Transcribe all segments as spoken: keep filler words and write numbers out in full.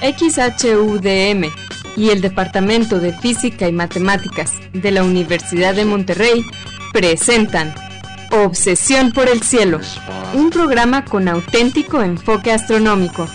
X H U D M y el Departamento de Física y Matemáticas de la Universidad de Monterrey presentan Obsesión por el Cielo, un programa con auténtico enfoque astronómico.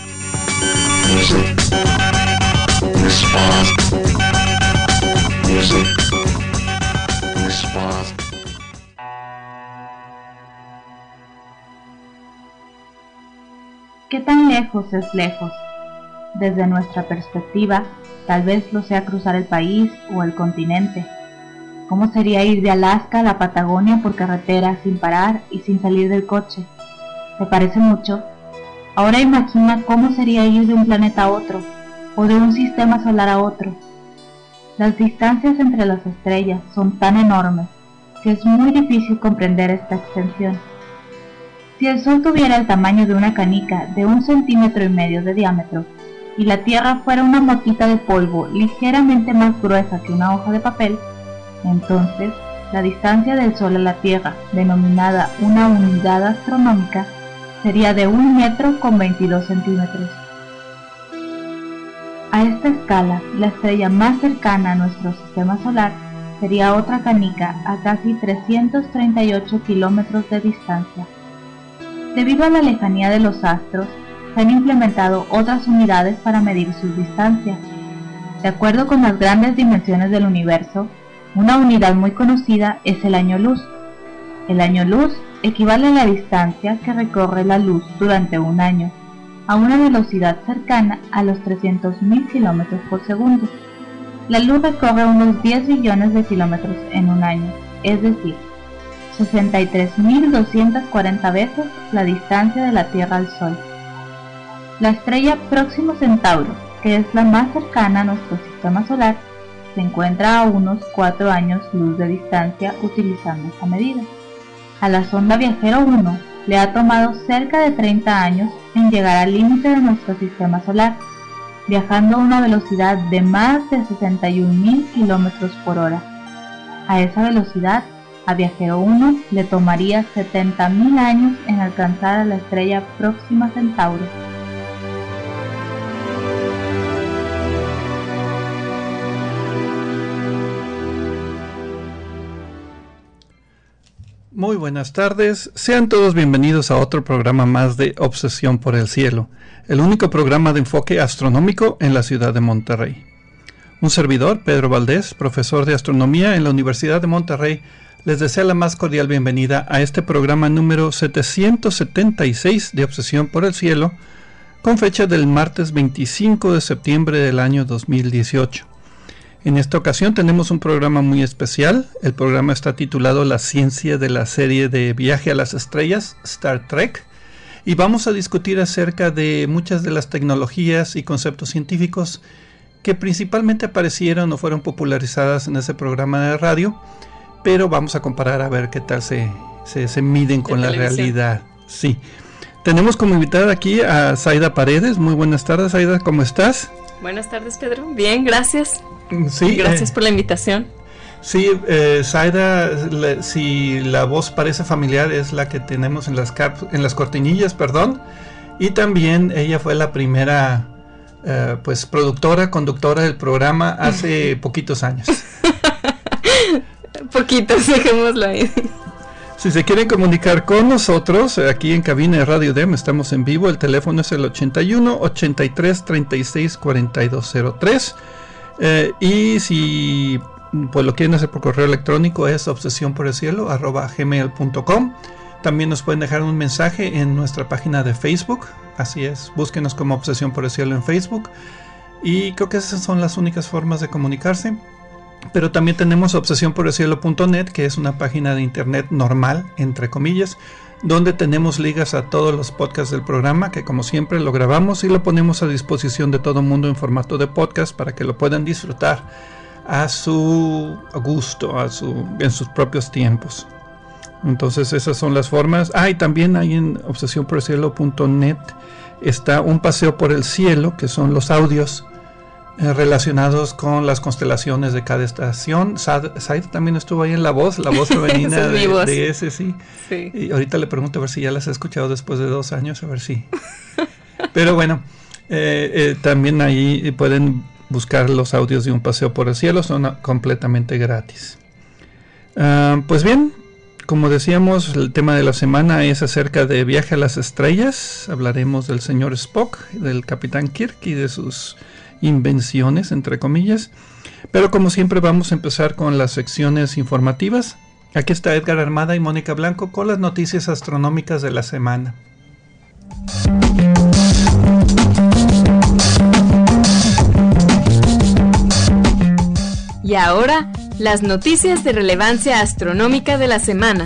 ¿Qué tan lejos es lejos? Desde nuestra perspectiva, tal vez lo sea cruzar el país o el continente. ¿Cómo sería ir de Alaska a la Patagonia por carretera sin parar y sin salir del coche? ¿Te parece mucho? Ahora imagina cómo sería ir de un planeta a otro, o de un sistema solar a otro. Las distancias entre las estrellas son tan enormes que es muy difícil comprender esta extensión. Si el Sol tuviera el tamaño de una canica de un centímetro y medio de diámetro, y la Tierra fuera una motita de polvo ligeramente más gruesa que una hoja de papel, entonces la distancia del Sol a la Tierra, denominada una unidad astronómica, sería de un metro con veintidós centímetros. A esta escala, la estrella más cercana a nuestro sistema solar sería otra canica a casi trescientos treinta y ocho kilómetros de distancia. Debido a la lejanía de los astros, se han implementado otras unidades para medir sus distancias. De acuerdo con las grandes dimensiones del universo, una unidad muy conocida es el año luz. El año luz equivale a la distancia que recorre la luz durante un año, a una velocidad cercana a los trescientos mil kilómetros por segundo. La luz recorre unos diez billones de kilómetros en un año, es decir, sesenta y tres mil doscientas cuarenta veces la distancia de la Tierra al Sol. La estrella Próximo Centauro, que es la más cercana a nuestro sistema solar, se encuentra a unos cuatro años luz de distancia utilizando esta medida. A la sonda Viajero uno le ha tomado cerca de treinta años en llegar al límite de nuestro sistema solar, viajando a una velocidad de más de sesenta y un mil kilómetros por hora. A esa velocidad, a Viajero uno le tomaría setenta mil años en alcanzar a la estrella Próxima Centauro. Muy buenas tardes, sean todos bienvenidos a otro programa más de Obsesión por el Cielo, el único programa de enfoque astronómico en la ciudad de Monterrey. Un servidor, Pedro Valdés, profesor de astronomía en la Universidad de Monterrey, les desea la más cordial bienvenida a este programa número setecientos setenta y seis de Obsesión por el Cielo, con fecha del martes veinticinco de septiembre del año dos mil dieciocho. En esta ocasión tenemos un programa muy especial. El programa está titulado La ciencia de la serie de Viaje a las Estrellas, Star Trek, y vamos a discutir acerca de muchas de las tecnologías y conceptos científicos que principalmente aparecieron o fueron popularizadas en ese programa de radio, pero vamos a comparar a ver qué tal se, se, se miden con la realidad. Sí. Tenemos como invitada aquí a Zaida Paredes. Muy buenas tardes, Zaida, ¿cómo estás? Buenas tardes, Pedro. Bien, gracias. Sí, gracias eh, por la invitación. Sí, eh, Zaida, le, si la voz parece familiar, es la que tenemos en las, cap, en las cortinillas, perdón. Y también ella fue la primera eh, pues productora, conductora del programa hace poquitos años. Poquitos, dejémoslo ahí. Si se quieren comunicar con nosotros, aquí en cabina de Radio D E M, estamos en vivo. El teléfono es el ochenta y uno, ochenta y tres, treinta y seis, cuarenta y dos cero tres. Eh, y si pues lo quieren hacer por correo electrónico es obsesión por el cielo arroba gmail punto com. También nos pueden dejar un mensaje en nuestra página de Facebook. Así es, búsquenos como Obsesión por el Cielo en Facebook. Y creo que esas son las únicas formas de comunicarse. Pero también tenemos obsesión por el cielo punto net, que es una página de internet normal, entre comillas, donde tenemos ligas a todos los podcasts del programa, que como siempre lo grabamos y lo ponemos a disposición de todo el mundo en formato de podcast para que lo puedan disfrutar a su gusto, a su, en sus propios tiempos. Entonces esas son las formas. Ah, y también hay en obsesión por el cielo punto net está un paseo por el cielo, que son los audios eh, relacionados con las constelaciones de cada estación. Said también estuvo ahí en La Voz, la voz femenina de, de ese, sí. sí. Y ahorita le pregunto a ver si ya las he escuchado después de dos años, a ver si. Pero bueno, Eh, eh, también ahí pueden buscar los audios de Un Paseo por el Cielo, son a, completamente gratis. Uh, pues bien, como decíamos, el tema de la semana es acerca de Viaje a las Estrellas. Hablaremos del señor Spock, del Capitán Kirk y de sus invenciones, entre comillas. Pero como siempre vamos a empezar con las secciones informativas. Aquí está Edgar Armada y Mónica Blanco con las noticias astronómicas de la semana. Y ahora, las noticias de relevancia astronómica de la semana.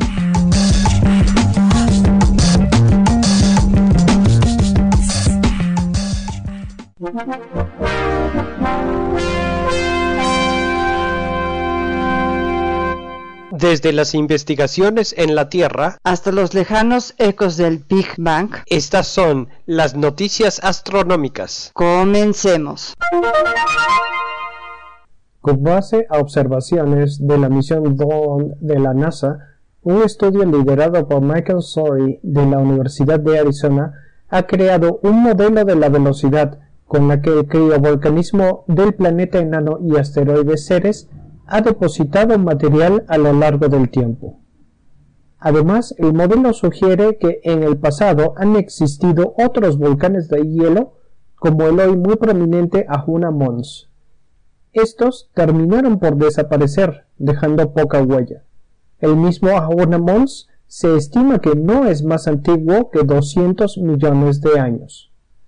Desde las investigaciones en la Tierra hasta los lejanos ecos del Big Bang, estas son las noticias astronómicas. Comencemos. Con base a observaciones de la misión Dawn de la NASA, un estudio liderado por Michael Sorey de la Universidad de Arizona ha creado un modelo de la velocidad con la que el criovolcanismo del planeta enano y asteroide Ceres ha depositado material a lo largo del tiempo. Además, el modelo sugiere que en el pasado han existido otros volcanes de hielo, como el hoy muy prominente Ahuna Mons. Estos terminaron por desaparecer, dejando poca huella. El mismo Ahuna Mons se estima que no es más antiguo que doscientos millones de años.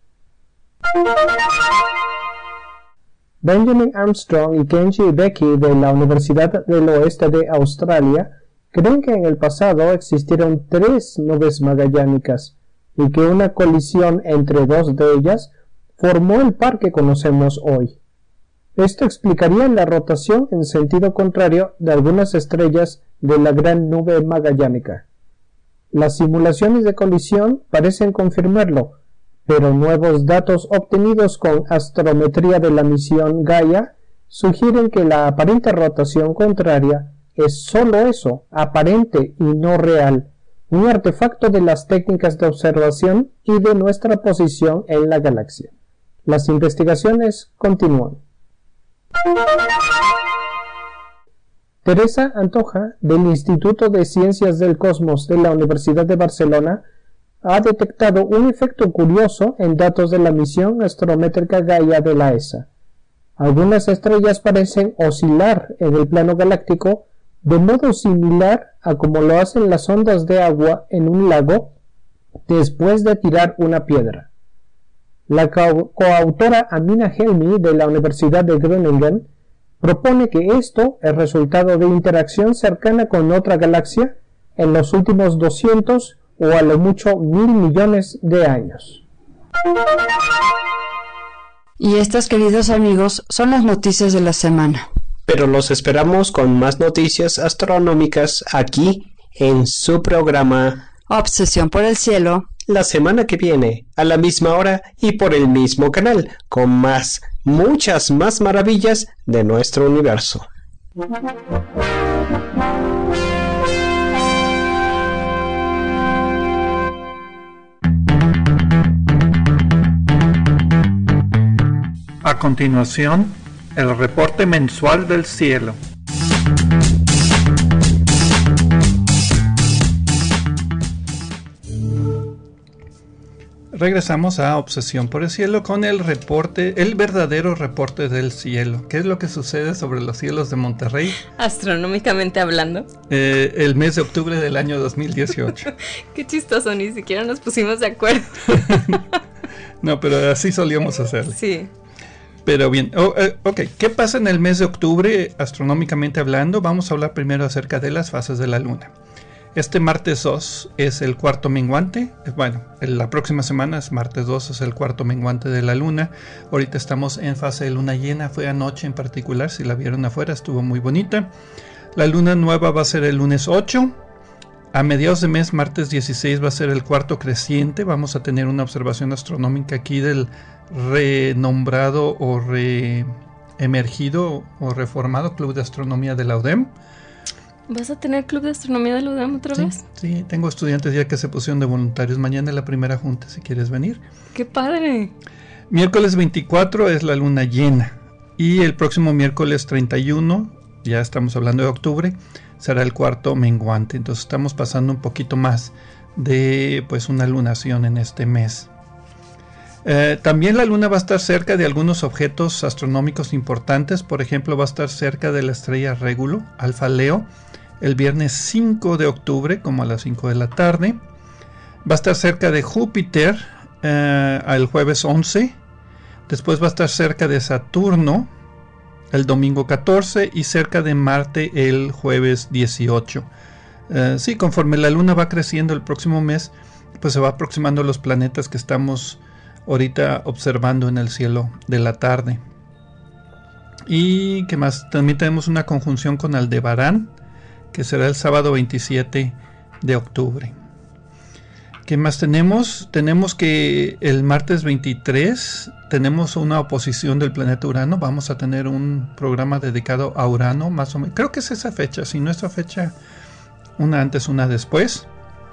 Benjamin Armstrong y Kenji Becky de la Universidad del Oeste de Australia creen que en el pasado existieron tres nubes magallánicas y que una colisión entre dos de ellas formó el par que conocemos hoy. Esto explicaría la rotación en sentido contrario de algunas estrellas de la Gran Nube Magallánica. Las simulaciones de colisión parecen confirmarlo, pero nuevos datos obtenidos con astrometría de la misión Gaia sugieren que la aparente rotación contraria es solo eso, aparente y no real, un artefacto de las técnicas de observación y de nuestra posición en la galaxia. Las investigaciones continúan. Teresa Antoja, del Instituto de Ciencias del Cosmos de la Universidad de Barcelona, ha detectado un efecto curioso en datos de la misión astrométrica Gaia de la E S A. Algunas estrellas parecen oscilar en el plano galáctico de modo similar a como lo hacen las ondas de agua en un lago después de tirar una piedra. La co- coautora Amina Helmi de la Universidad de Groningen propone que esto es resultado de interacción cercana con otra galaxia en los últimos doscientos o a lo mucho mil millones de años. Y estas, queridos amigos, son las noticias de la semana. Pero los esperamos con más noticias astronómicas aquí en su programa Obsesión por el Cielo, la semana que viene, a la misma hora y por el mismo canal, con más, muchas más maravillas de nuestro universo. A continuación, el reporte mensual del cielo. Regresamos a Obsesión por el Cielo con el reporte, el verdadero reporte del cielo. ¿Qué es lo que sucede sobre los cielos de Monterrey? Astronómicamente hablando. Eh, el mes de octubre del año dos mil dieciocho. Qué chistoso, ni siquiera nos pusimos de acuerdo. No, pero así solíamos hacerlo. Sí. Pero bien, oh, eh, ok, ¿qué pasa en el mes de octubre astronómicamente hablando? Vamos a hablar primero acerca de las fases de la luna. Este martes dos es el cuarto menguante, bueno, la próxima semana es martes dos, es el cuarto menguante de la luna. Ahorita estamos en fase de luna llena, fue anoche en particular, si la vieron afuera estuvo muy bonita. La luna nueva va a ser el lunes ocho. A mediados de mes, martes dieciséis, va a ser el cuarto creciente. Vamos a tener una observación astronómica aquí del renombrado o reemergido o reformado Club de Astronomía de la U D E M. ¿Vas a tener club de astronomía de la U D A M otra sí, vez? Sí, tengo estudiantes ya que se pusieron de voluntarios. Mañana es la primera junta, si quieres venir. ¡Qué padre! Miércoles veinticuatro es la luna llena. Y el próximo miércoles treinta y uno, ya estamos hablando de octubre, será el cuarto menguante. Entonces estamos pasando un poquito más de pues una lunación en este mes. Eh, también la luna va a estar cerca de algunos objetos astronómicos importantes. Por ejemplo, va a estar cerca de la estrella Régulo, Alfa Leo, el viernes cinco de octubre, como a las cinco de la tarde. Va a estar cerca de Júpiter eh, el jueves once. Después va a estar cerca de Saturno el domingo catorce y cerca de Marte el jueves dieciocho. Eh, sí, conforme la luna va creciendo el próximo mes, pues se va aproximando a los planetas que estamos ahorita observando en el cielo de la tarde. Y qué más, también tenemos una conjunción con Aldebarán, que será el sábado veintisiete de octubre. ¿Qué más tenemos? Tenemos que el martes veintitrés tenemos una oposición del planeta Urano. Vamos a tener un programa dedicado a Urano, más o menos. Creo que es esa fecha, si no es esa fecha, una antes, una después.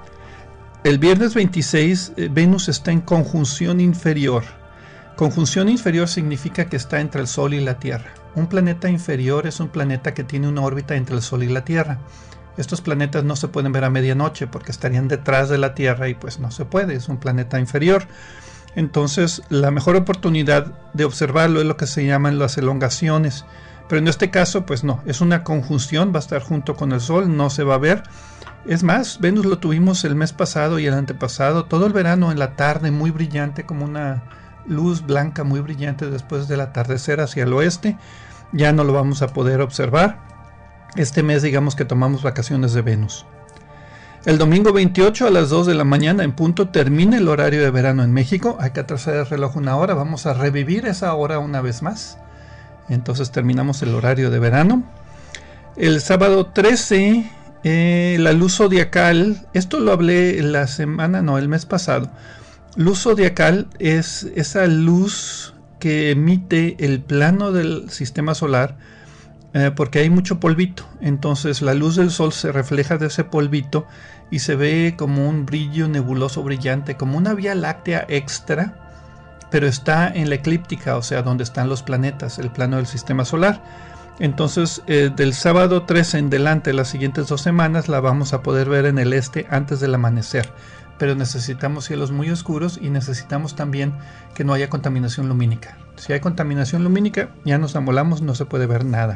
El viernes veintiséis, eh, Venus está en conjunción inferior. Conjunción inferior significa que está entre el Sol y la Tierra. Un planeta inferior es un planeta que tiene una órbita entre el Sol y la Tierra. Estos planetas no se pueden ver a medianoche porque estarían detrás de la Tierra y pues no se puede, es un planeta inferior. Entonces la mejor oportunidad de observarlo es lo que se llaman las elongaciones. Pero en este caso pues no, es una conjunción, va a estar junto con el Sol, no se va a ver. Es más, Venus lo tuvimos el mes pasado y el antepasado, todo el verano en la tarde, muy brillante, como una luz blanca muy brillante después del atardecer hacia el oeste. Ya no lo vamos a poder observar. Este mes digamos que tomamos vacaciones de Venus. El domingo veintiocho a las dos de la mañana en punto termina el horario de verano en México. Hay que atrasar el reloj una hora, vamos a revivir esa hora una vez más. Entonces terminamos el horario de verano. El sábado trece, eh, la luz zodiacal, esto lo hablé la semana, no, el mes pasado. Luz zodiacal es esa luz que emite el plano del sistema solar, eh, porque hay mucho polvito. Entonces la luz del sol se refleja de ese polvito y se ve como un brillo nebuloso brillante, como una vía láctea extra, pero está en la eclíptica, o sea, donde están los planetas, el plano del sistema solar. Entonces, eh, del sábado trece en delante, las siguientes dos semanas, la vamos a poder ver en el este antes del amanecer. Pero necesitamos cielos muy oscuros y necesitamos también que no haya contaminación lumínica. Si hay contaminación lumínica, ya nos amolamos, no se puede ver nada.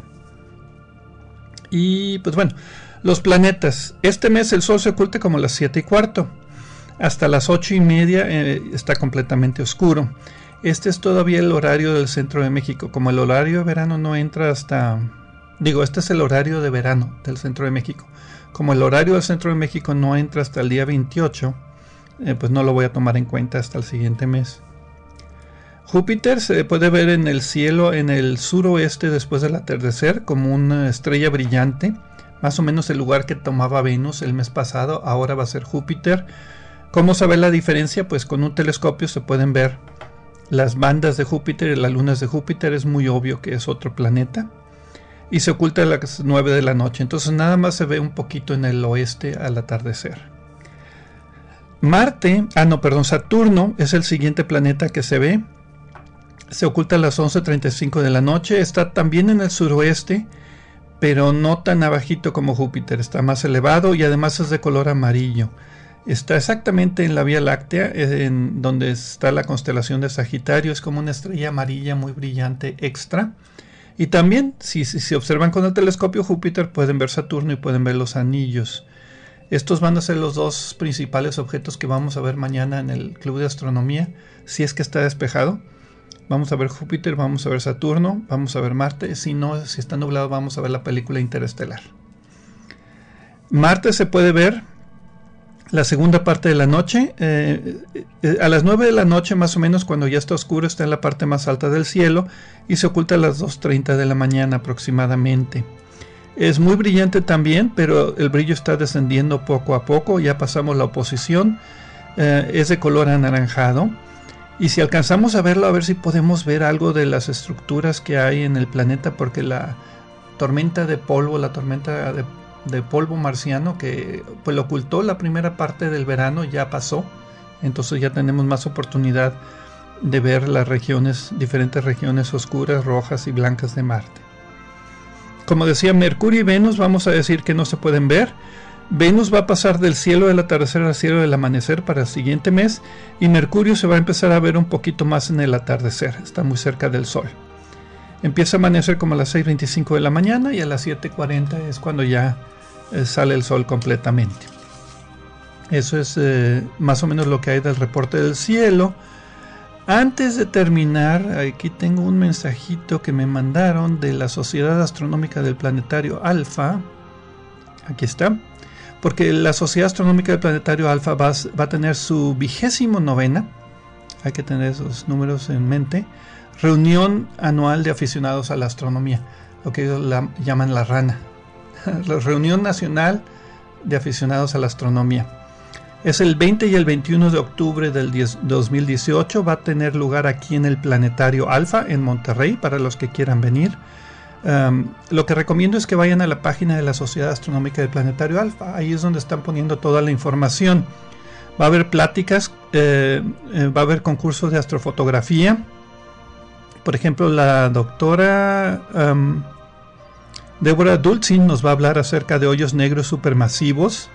Y pues bueno, los planetas. Este mes el Sol se oculta como a las siete y cuarto. Hasta las ocho y media eh, está completamente oscuro. Este es todavía el horario del centro de México. Como el horario de verano no entra hasta... Digo, este es el horario de verano del centro de México. Como el horario del centro de México no entra hasta el día veintiocho, eh, pues no lo voy a tomar en cuenta hasta el siguiente mes. Júpiter se puede ver en el cielo en el suroeste después del atardecer como una estrella brillante. Más o menos el lugar que tomaba Venus el mes pasado, ahora va a ser Júpiter. ¿Cómo se ve la diferencia? Pues con un telescopio se pueden ver las bandas de Júpiter y las lunas de Júpiter. Es muy obvio que es otro planeta. Y se oculta a las nueve de la noche. Entonces nada más se ve un poquito en el oeste al atardecer. Marte, ah no, perdón, Saturno es el siguiente planeta que se ve. Se oculta a las once treinta y cinco de la noche. Está también en el suroeste, pero no tan abajito como Júpiter. Está más elevado y además es de color amarillo. Está exactamente en la Vía Láctea, en donde está la constelación de Sagitario. Es como una estrella amarilla muy brillante extra. Y también, si, si se observan con el telescopio Júpiter, pueden ver Saturno y pueden ver los anillos. Estos van a ser los dos principales objetos que vamos a ver mañana en el Club de Astronomía, si es que está despejado. Vamos a ver Júpiter, vamos a ver Saturno, vamos a ver Marte. Si no, si está nublado, vamos a ver la película Interestelar. Marte se puede ver la segunda parte de la noche, eh, eh, a las nueve de la noche más o menos, cuando ya está oscuro, está en la parte más alta del cielo y se oculta a las dos treinta de la mañana aproximadamente. Es muy brillante también, pero el brillo está descendiendo poco a poco, ya pasamos la oposición, eh, es de color anaranjado. Y si alcanzamos a verlo, a ver si podemos ver algo de las estructuras que hay en el planeta, porque la tormenta de polvo, la tormenta de de polvo marciano que pues lo ocultó la primera parte del verano, ya pasó, entonces ya tenemos más oportunidad de ver las regiones, diferentes regiones oscuras, rojas y blancas de Marte. Como decía, Mercurio y Venus vamos a decir que no se pueden ver. Venus va a pasar del cielo del atardecer al cielo del amanecer para el siguiente mes, y Mercurio se va a empezar a ver un poquito más en el atardecer, está muy cerca del Sol. Empieza a amanecer como a las seis veinticinco de la mañana y a las siete cuarenta es cuando ya eh, sale el Sol completamente. Eso es eh, más o menos lo que hay del reporte del cielo. Antes de terminar, aquí tengo un mensajito que me mandaron de la Sociedad Astronómica del Planetario Alfa. Aquí está. Porque la Sociedad Astronómica del Planetario Alfa va, va a tener su vigésimo novena, hay que tener esos números en mente, reunión anual de aficionados a la astronomía, lo que ellos la, llaman la rana. La reunión nacional de aficionados a la astronomía. Es el veinte y el veintiuno de octubre del dos mil dieciocho, va a tener lugar aquí en el Planetario Alfa en Monterrey para los que quieran venir. Um, lo que recomiendo es que vayan a la página de la Sociedad Astronómica del Planetario Alfa, ahí es donde están poniendo toda la información. Va a haber pláticas, eh, eh, va a haber concursos de astrofotografía. Por ejemplo, la doctora um, Débora Dulcin nos va a hablar acerca de hoyos negros supermasivos.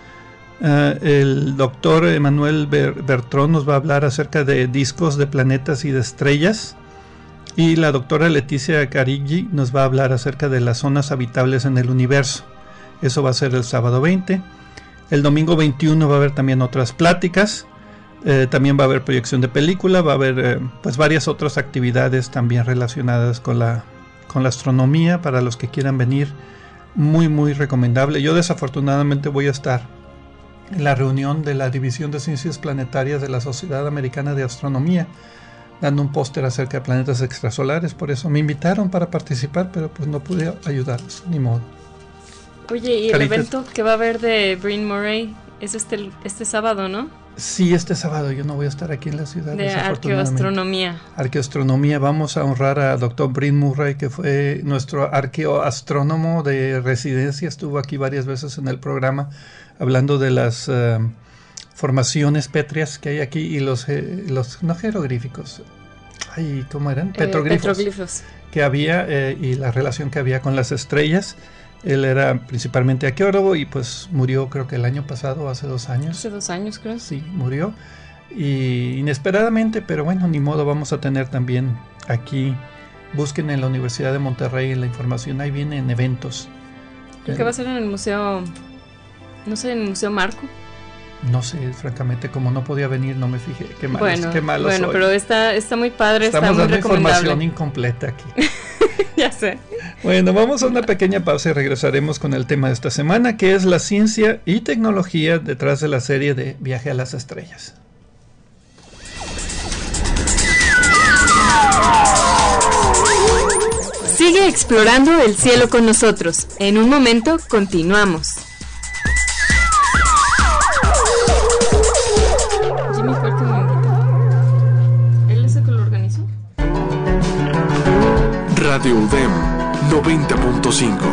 Uh, el doctor Emanuel Bertrón nos va a hablar acerca de discos de planetas y de estrellas, y la doctora Leticia Cariggi nos va a hablar acerca de las zonas habitables en el universo. Eso va a ser el sábado veinte. El domingo veintiuno va a haber también otras pláticas, eh, también va a haber proyección de película, va a haber eh, pues varias otras actividades también relacionadas con la, con la astronomía para los que quieran venir. Muy muy recomendable. Yo desafortunadamente voy a estar en la reunión de la División de Ciencias Planetarias de la Sociedad Americana de Astronomía, dando un póster acerca de planetas extrasolares. Por eso me invitaron para participar, pero pues no pude ayudarlos, ni modo. Oye, ¿y Caritas. El evento que va a haber de Bryn Murray es este, este sábado, no? Sí, este sábado yo no voy a estar aquí en la ciudad. De arqueoastronomía. Arqueoastronomía, vamos a honrar a doctor Bryn Murray, que fue nuestro arqueoastrónomo de residencia, estuvo aquí varias veces en el programa, hablando de las uh, formaciones pétreas que hay aquí y los, eh, los no jeroglíficos, ay, ¿cómo eran? Petroglifos, eh, petroglifos. que había eh, y la relación que había con las estrellas. Él era principalmente arqueólogo y pues murió creo que el año pasado, hace dos años. Hace dos años creo. Sí, murió. Y inesperadamente, pero bueno, ni modo, vamos a tener también aquí, busquen en la Universidad de Monterrey la información, ahí vienen eventos. ¿Y qué va a ser en el museo? No sé, en el Museo Marco. No sé, francamente, como no podía venir, no me fijé. Qué malo, bueno, qué malo bueno, soy. pero está, está muy padre, Estamos está muy dando recomendable. información incompleta aquí. Ya sé. Bueno, vamos a una pequeña pausa y regresaremos con el tema de esta semana, que es la ciencia y tecnología detrás de la serie de Viaje a las Estrellas. Sigue explorando el cielo con nosotros. En un momento continuamos. Jimmy fue el que me invitó. ¿Él es el que lo organizó? Radio U D E M noventa punto cinco.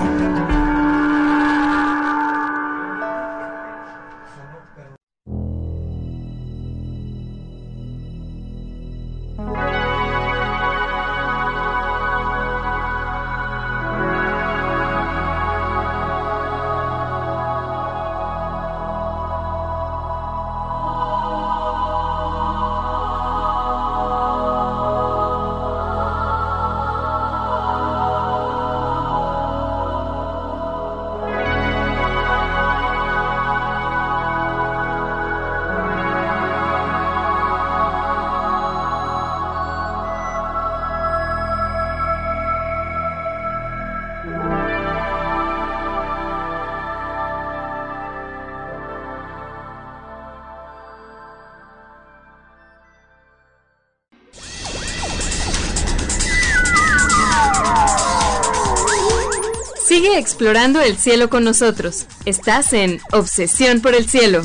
Sigue explorando el cielo con nosotros. Estás en Obsesión por el Cielo.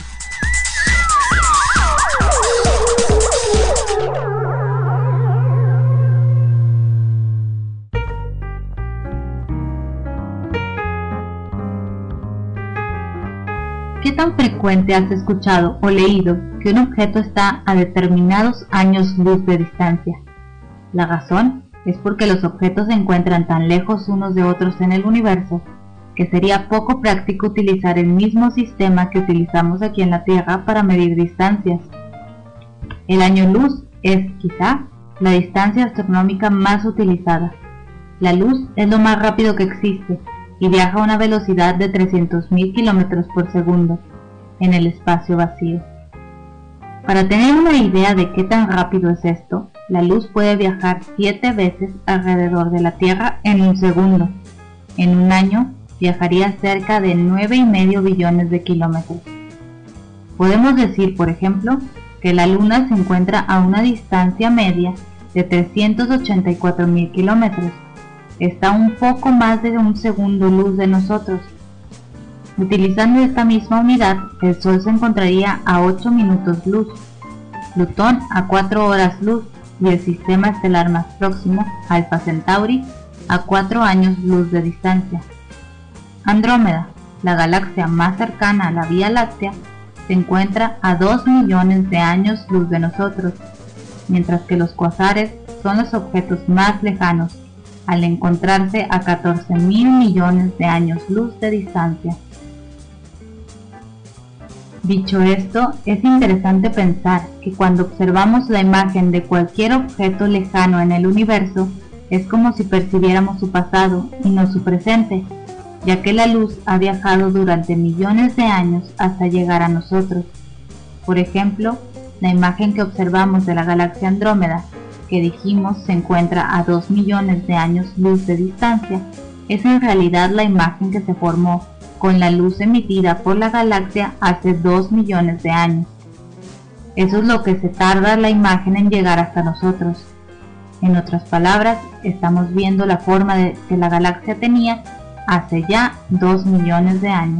tan frecuente has escuchado o leído que un objeto está a determinados años luz de distancia? La razón es porque los objetos se encuentran tan lejos unos de otros en el universo que sería poco práctico utilizar el mismo sistema que utilizamos aquí en la Tierra para medir distancias. El año luz es, quizá, la distancia astronómica más utilizada. La luz es lo más rápido que existe y viaja a una velocidad de trescientos mil kilómetros por segundo en el espacio vacío. Para tener una idea de qué tan rápido es esto, la luz puede viajar siete veces alrededor de la Tierra en un segundo. En un año, viajaría cerca de nueve y medio billones de kilómetros. Podemos decir, por ejemplo, que la Luna se encuentra a una distancia media de trescientos ochenta y cuatro mil kilómetros. Está un poco más de un segundo luz de nosotros. Utilizando esta misma unidad, el Sol se encontraría a ocho minutos luz, Plutón a cuatro horas luz y el sistema estelar más próximo, Alpha Centauri, a cuatro años luz de distancia. Andrómeda, la galaxia más cercana a la Vía Láctea, se encuentra a dos millones de años luz de nosotros, mientras que los cuasares son los objetos más lejanos, al encontrarse a catorce mil millones de años luz de distancia. Dicho esto, es interesante pensar que cuando observamos la imagen de cualquier objeto lejano en el universo, es como si percibiéramos su pasado y no su presente, ya que la luz ha viajado durante millones de años hasta llegar a nosotros. Por ejemplo, la imagen que observamos de la galaxia Andrómeda, que dijimos se encuentra a dos millones de años luz de distancia, es en realidad la imagen que se formó con la luz emitida por la galaxia hace dos millones de años. Eso es lo que se tarda la imagen en llegar hasta nosotros. En otras palabras, estamos viendo la forma de que la galaxia tenía hace ya dos millones de años.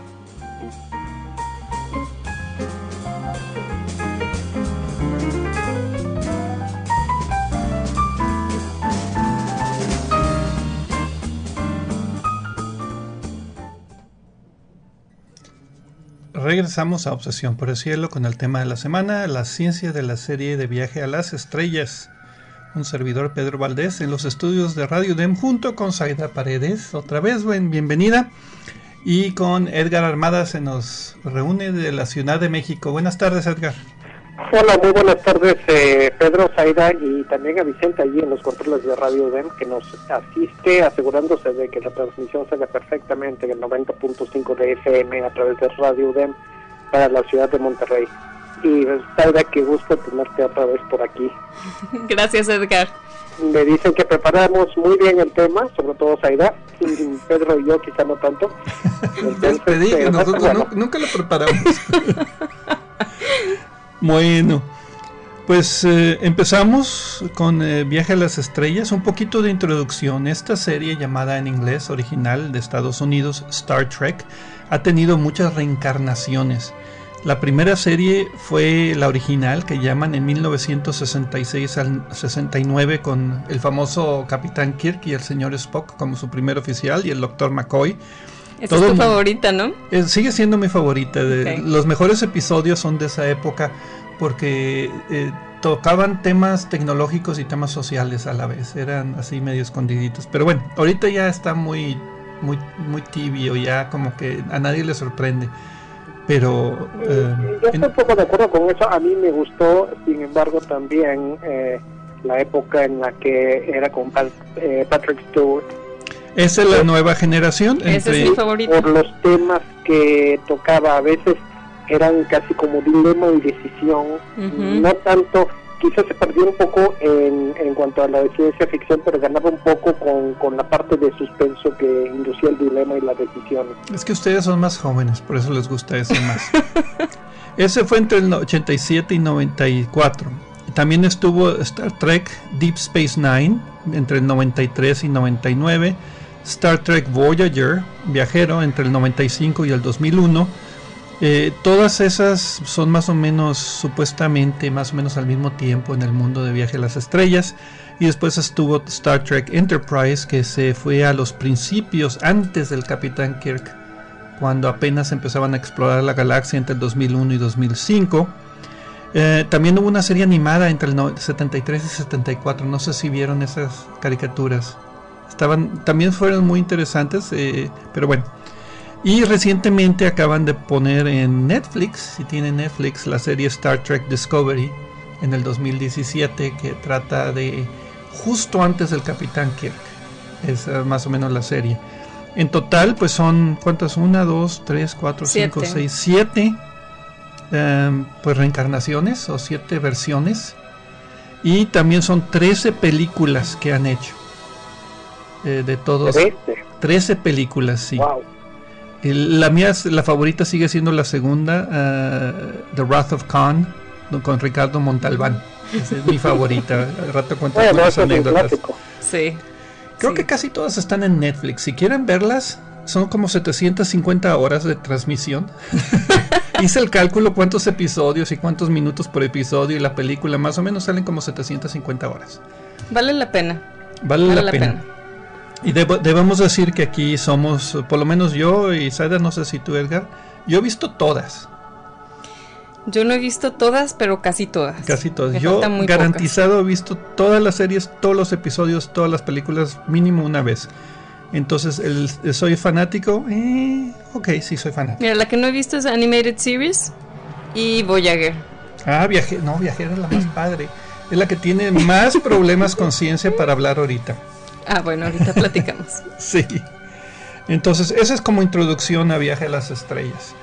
Regresamos a Obsesión por el Cielo con el tema de la semana, la ciencia de la serie de Viaje a las Estrellas. Un servidor, Pedro Valdés, en los estudios de Radio D E M junto con Zaida Paredes. Otra vez, buen, bienvenida. Y con Edgar Armada se nos reúne de la Ciudad de México. Buenas tardes, Edgar. Hola, muy buenas tardes, eh, Pedro, Zaida, y también a Vicente allí en los controles de Radio D E M, que nos asiste asegurándose de que la transmisión salga perfectamente en el noventa punto cinco de F M a través de Radio D E M para la ciudad de Monterrey. Y Zaida, qué gusto tenerte otra vez por aquí. Gracias, Edgar. Me dicen que preparamos muy bien el tema, sobre todo Zaida, Pedro y yo quizá no tanto. Entonces, te digo, eh, nosotros bueno. no, nunca lo preparamos. Bueno, pues eh, empezamos con eh, Viaje a las Estrellas, un poquito de introducción. Esta serie, llamada en inglés original de Estados Unidos, Star Trek, ha tenido muchas reencarnaciones. La primera serie fue la original, que llaman en mil novecientos sesenta y seis al sesenta y nueve, con el famoso Capitán Kirk y el señor Spock como su primer oficial, y el doctor McCoy. Esa es tu favorita, ¿no? Eh, sigue siendo mi favorita. De, okay. Los mejores episodios son de esa época porque eh, tocaban temas tecnológicos y temas sociales a la vez. Eran así medio escondiditos. Pero bueno, ahorita ya está muy, muy, muy tibio, ya como que a nadie le sorprende. Pero eh, yo estoy en... un poco de acuerdo con eso. A mí me gustó, sin embargo, también eh, la época en la que era con Pat, eh, Patrick Stewart. Esa es la nueva generación. Ese entre... es mi favorito. Por los temas que tocaba, a veces eran casi como dilema y decisión. Uh-huh. No tanto, quizás se perdió un poco en, en cuanto a la de ciencia ficción, pero ganaba un poco con, con la parte de suspenso que inducía el dilema y la decisión. Es que ustedes son más jóvenes, por eso les gusta ese más. Ese fue entre el ochenta y siete y noventa y cuatro. También estuvo Star Trek Deep Space Nine entre el noventa y tres y noventa y nueve. Star Trek Voyager, viajero, entre el noventa y cinco y el dos mil uno. Eh, todas esas son más o menos, supuestamente, más o menos al mismo tiempo en el mundo de Viaje a las Estrellas. Y después estuvo Star Trek Enterprise, que se fue a los principios, antes del Capitán Kirk, cuando apenas empezaban a explorar la galaxia entre el dos mil uno y dos mil cinco. Eh, también hubo una serie animada entre el setenta y tres y setenta y cuatro, no sé si vieron esas caricaturas. Estaban, también fueron muy interesantes, eh, pero bueno. Y recientemente acaban de poner en Netflix, si tienen Netflix, la serie Star Trek Discovery en el dos mil diecisiete, que trata de justo antes del Capitán Kirk. Es uh, más o menos la serie. En total, pues son, ¿cuántas? Una, dos, tres, cuatro, cinco, seis, siete um, pues reencarnaciones o siete versiones. Y también son trece películas que han hecho. Eh, de todos. trece películas, sí. Wow. La mía, la favorita sigue siendo la segunda, uh, The Wrath of Khan, con Ricardo Montalbán. Esa es mi favorita. Al rato cuento bueno, muchas anécdotas. Sí. Creo sí. que casi todas están en Netflix. Si quieren verlas, son como setecientas cincuenta horas de transmisión. Hice el cálculo cuántos episodios y cuántos minutos por episodio y la película, más o menos salen como setecientas cincuenta horas. Vale la pena. Vale, vale la, la pena. pena. Y debo, debemos decir que aquí somos, por lo menos yo y Saida, no sé si tú, Edgar, yo he visto todas. Yo no he visto todas, pero casi todas. Casi todas. Me yo garantizado pocas. He visto todas las series, todos los episodios, todas las películas, mínimo una vez. Entonces, el, el soy fanático, eh, ok, sí soy fanático. Mira, la que no he visto es Animated Series y Voyager. Ah, viaje, no, Viajera es la más padre. Es la que tiene más problemas con ciencia para hablar ahorita. Ah, bueno, ahorita platicamos. Sí. Entonces, esa es como introducción a Viaje a las Estrellas.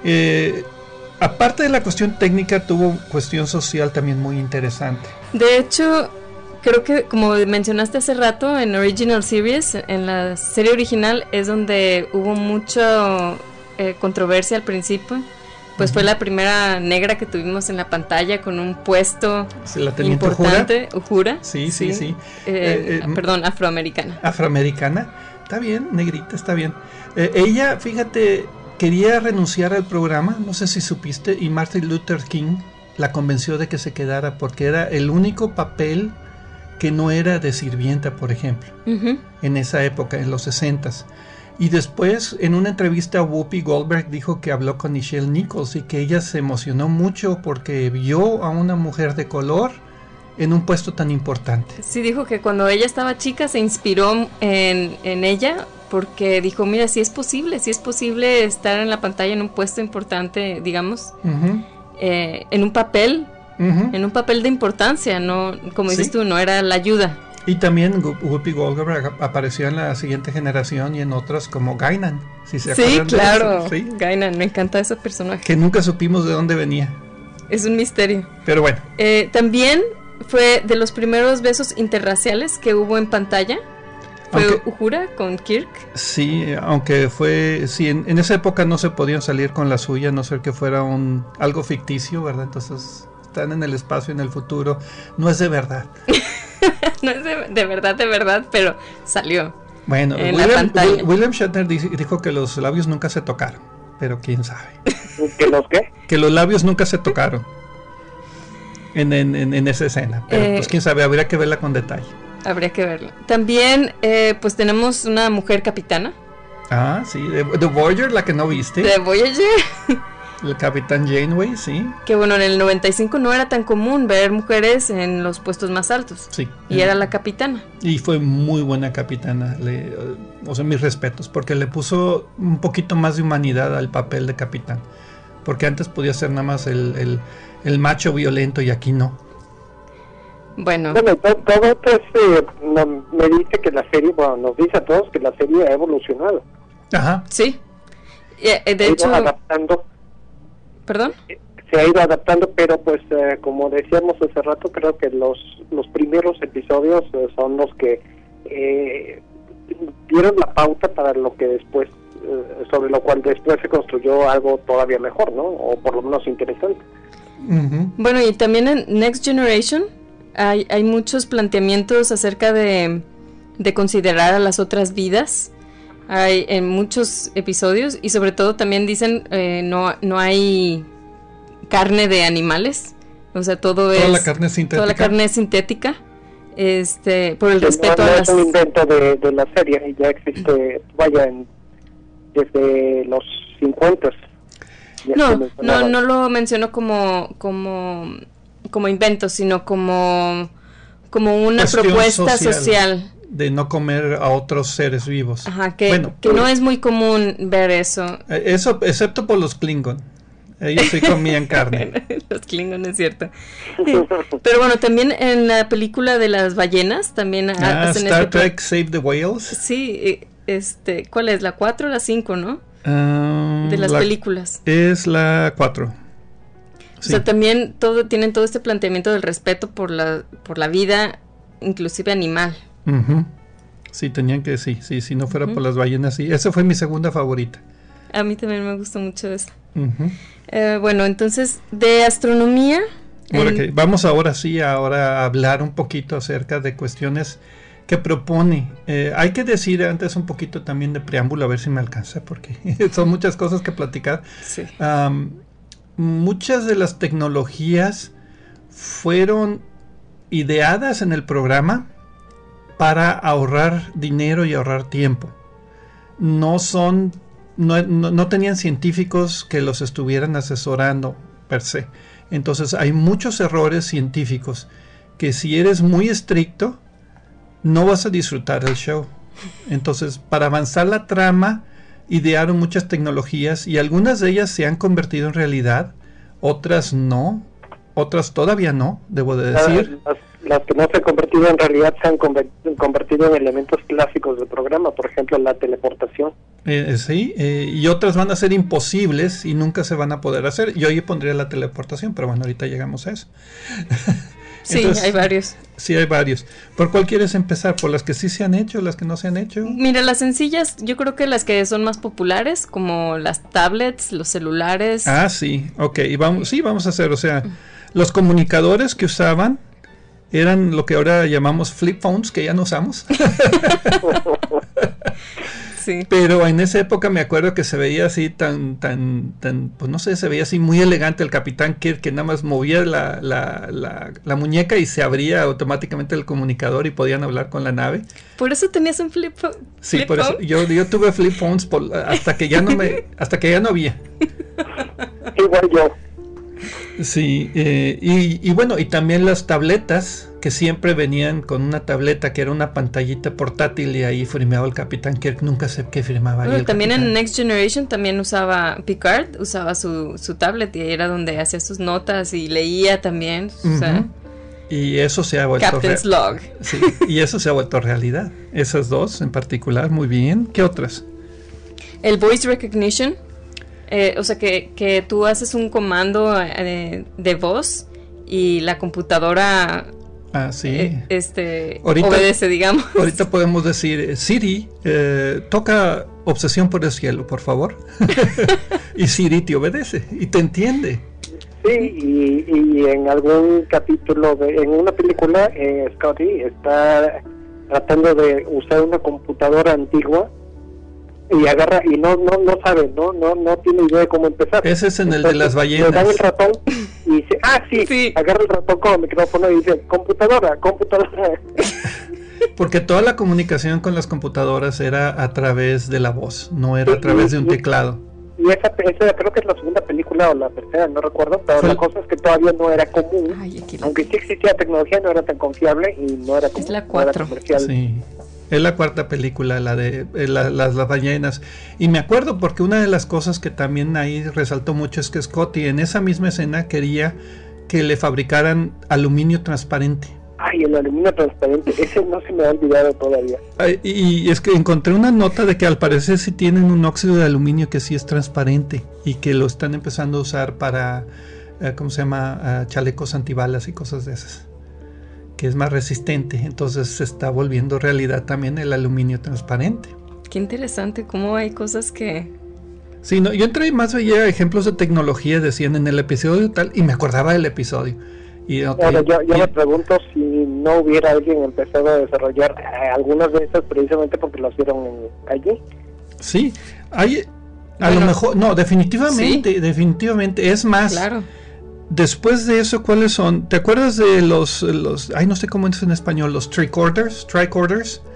Eh, aparte de la cuestión técnica, tuvo cuestión social también muy interesante. De hecho, creo que como mencionaste hace rato, en Original Series, en la serie original, es donde hubo mucha eh, controversia al principio. Pues uh-huh. Fue la primera negra que tuvimos en la pantalla con un puesto sí, la importante, Uhura. Sí, sí, sí. sí. Eh, eh, perdón, afroamericana. Afroamericana, está bien, negrita, está bien. Eh, ella, fíjate, quería renunciar al programa, no sé si supiste, y Martin Luther King la convenció de que se quedara porque era el único papel que no era de sirvienta, por ejemplo, uh-huh. en esa época, en los sesentas. Y después, en una entrevista, Whoopi Goldberg dijo que habló con Nichelle Nichols y que ella se emocionó mucho porque vio a una mujer de color en un puesto tan importante. Sí, dijo que cuando ella estaba chica se inspiró en, en ella porque dijo, mira, si es posible, si es posible estar en la pantalla en un puesto importante, digamos, uh-huh. eh, en un papel, uh-huh. en un papel de importancia, no, como dices ¿sí? tú, no era la ayuda. Y también Whoopi Goldberg apareció en la siguiente generación y en otras como Guinan, si se sí, acuerdan claro. de eso. Sí, Guinan, me encanta ese personaje. Que nunca supimos de dónde venía. Es un misterio. Pero bueno. Eh, también fue de los primeros besos interraciales que hubo en pantalla. Fue aunque, Uhura con Kirk. Sí, aunque fue, sí, en, en esa época no se podían salir con la suya, a no ser que fuera un algo ficticio, ¿verdad? Entonces están en el espacio, en el futuro, no es de verdad. No es de, de verdad, de verdad, pero salió. Bueno, en William, la pantalla. William Shatner dijo que los labios nunca se tocaron, pero quién sabe. ¿Que los qué? Que los labios nunca se tocaron en, en, en, en esa escena, pero eh, pues quién sabe, habría que verla con detalle. Habría que verla. También, eh, pues tenemos una mujer capitana. Ah, sí, de, de Voyager, la que no viste. De Voyager. El Capitán Janeway, sí. Que bueno, en el noventa y cinco no era tan común ver mujeres en los puestos más altos. Sí. Y eh, era la capitana. Y fue muy buena capitana. Le, o sea, mis respetos, porque le puso un poquito más de humanidad al papel de capitán. Porque antes podía ser nada más el, el, el macho violento y aquí no. Bueno. Bueno, todo, todo esto es, eh, no, me dice que la serie, bueno, nos dice a todos que la serie ha evolucionado. Ajá. Sí. Eh, de ha hecho. ido adaptando. ¿Perdón? Se ha ido adaptando, pero pues eh, como decíamos hace rato, creo que los los primeros episodios eh, son los que eh, dieron la pauta para lo que después, eh, sobre lo cual después se construyó algo todavía mejor, ¿no? O por lo menos interesante. Uh-huh. Bueno, y también en Next Generation hay, hay muchos planteamientos acerca de, de considerar a las otras vidas. Hay en muchos episodios y sobre todo también dicen eh, no no hay carne de animales, o sea, todo toda es la carne sintética. Toda la carne es sintética. Este, por el sí, respeto no, no a las... es un invento de, de la serie y ya existe, vaya, en, desde los cincuenta. No, no, no lo menciono como, como, como invento, sino como, como una Cuestión propuesta social, social. De no comer a otros seres vivos. Ajá, que, bueno, que no es muy común ver eso. Eso, excepto por los Klingon. Ellos sí comían carne. Los Klingon, es cierto. Pero bueno, también en la película de las ballenas, también ah, hacen Star este Trek Save the Whales. Sí, este, ¿cuál es? ¿La cuatro o la cinco, no? Um, de las la, películas. Es la cuatro. Sí. O sea, también todo, tienen todo este planteamiento del respeto por la, por la vida, inclusive animal. Uh-huh. Sí, tenían que, sí, sí, si no fuera uh-huh. por las ballenas, sí. Esa fue mi segunda favorita. A mí también me gustó mucho eso. Uh-huh. Eh, bueno, entonces, de astronomía. Bueno, en... okay. Vamos ahora sí, ahora a hablar un poquito acerca de cuestiones que propone. Eh, hay que decir antes un poquito también de preámbulo, a ver si me alcanza, porque son muchas cosas que platicar. Sí. Um, muchas de las tecnologías fueron ideadas en el programa para ahorrar dinero y ahorrar tiempo. No son, no, no, no tenían científicos que los estuvieran asesorando per se. Entonces hay muchos errores científicos que si eres muy estricto no vas a disfrutar el show. Entonces, para avanzar la trama, idearon muchas tecnologías y algunas de ellas se han convertido en realidad, otras no, otras todavía no, debo de decir. Las, las que no se han convertido en realidad se han convertido en elementos clásicos del programa, por ejemplo, la teleportación. Eh, sí, eh, y otras van a ser imposibles y nunca se van a poder hacer. Yo ahí pondría la teleportación, pero bueno, ahorita llegamos a eso. Sí, entonces, hay varios. Sí, hay varios. ¿Por cuál quieres empezar? ¿Por las que sí se han hecho, las que no se han hecho? Mira, las sencillas, yo creo que las que son más populares, como las tablets, los celulares. Ah, sí, ok, y vamos, sí, vamos a hacer, o sea, los comunicadores que usaban eran lo que ahora llamamos flip phones, que ya no usamos. Sí. Pero en esa época me acuerdo que se veía así tan, tan, tan, pues no sé, se veía así muy elegante el Capitán Kirk, que nada más movía la, la, la, la muñeca y se abría automáticamente el comunicador y podían hablar con la nave. ¿Por eso tenías un flip phone? Sí, flip por phone? eso yo, yo tuve flip phones por, hasta que ya no me, hasta que ya no había. Igual yo. Sí, eh, y, y bueno, y también las tabletas, que siempre venían con una tableta que era una pantallita portátil y ahí firmaba el Capitán Kirk, nunca sé qué firmaba. Bueno, ahí el también Capitán. En Next Generation también usaba, Picard usaba su, su tablet y ahí era donde hacía sus notas y leía también, uh-huh. o sea, y eso se ha vuelto Captain's re- Log. Sí, y eso se ha vuelto realidad, esas dos en particular, muy bien. ¿Qué otras? El Voice Recognition. Eh, o sea, que, que tú haces un comando eh, de voz y la computadora ah, sí. eh, este, ahorita, obedece, digamos. Ahorita podemos decir, Siri, eh, toca Obsesión por el cielo, por favor. Y Siri te obedece y te entiende. Sí, y, y en algún capítulo, de, en una película, eh, Scotty está tratando de usar una computadora antigua y agarra y no no no sabe, no no no tiene idea de cómo empezar. Ese es en Entonces, el de las ballenas. Le dan el ratón y dice, ah sí, sí, agarra el ratón con el micrófono y dice, computadora, computadora. Porque toda la comunicación con las computadoras era a través de la voz, no era a través de un teclado. Y esa, esa creo que es la segunda película o la tercera, no recuerdo, pero Fue... la cosa es que todavía no era común. Ay, aunque sí existía tecnología, no era tan confiable y no era, común, es la cuatro. No era comercial. Sí. Es la cuarta película, la de eh, la, las, las ballenas. Y me acuerdo porque una de las cosas que también ahí resaltó mucho es que Scotty en esa misma escena quería que le fabricaran aluminio transparente. Ay, el aluminio transparente, ese no se me ha olvidado todavía. Ay, y es que encontré una nota de que al parecer sí tienen un óxido de aluminio que sí es transparente y que lo están empezando a usar para, eh, ¿cómo se llama? Uh, chalecos antibalas y cosas de esas, que es más resistente, entonces se está volviendo realidad también el aluminio transparente. Qué interesante, cómo hay cosas que... Sí, no, yo entré y más veía ejemplos de tecnología, decían en el episodio tal, y me acordaba del episodio. Y no, bueno, yo, yo y, me pregunto si no hubiera alguien empezado a desarrollar eh, algunas de estas precisamente porque las vieron en, allí. Sí, hay, a bueno, lo mejor, no, definitivamente, ¿sí? definitivamente, es más... Claro. Después de eso, ¿cuáles son? ¿Te acuerdas de los, los ay, no sé cómo es en español, los tricorders, tricorders?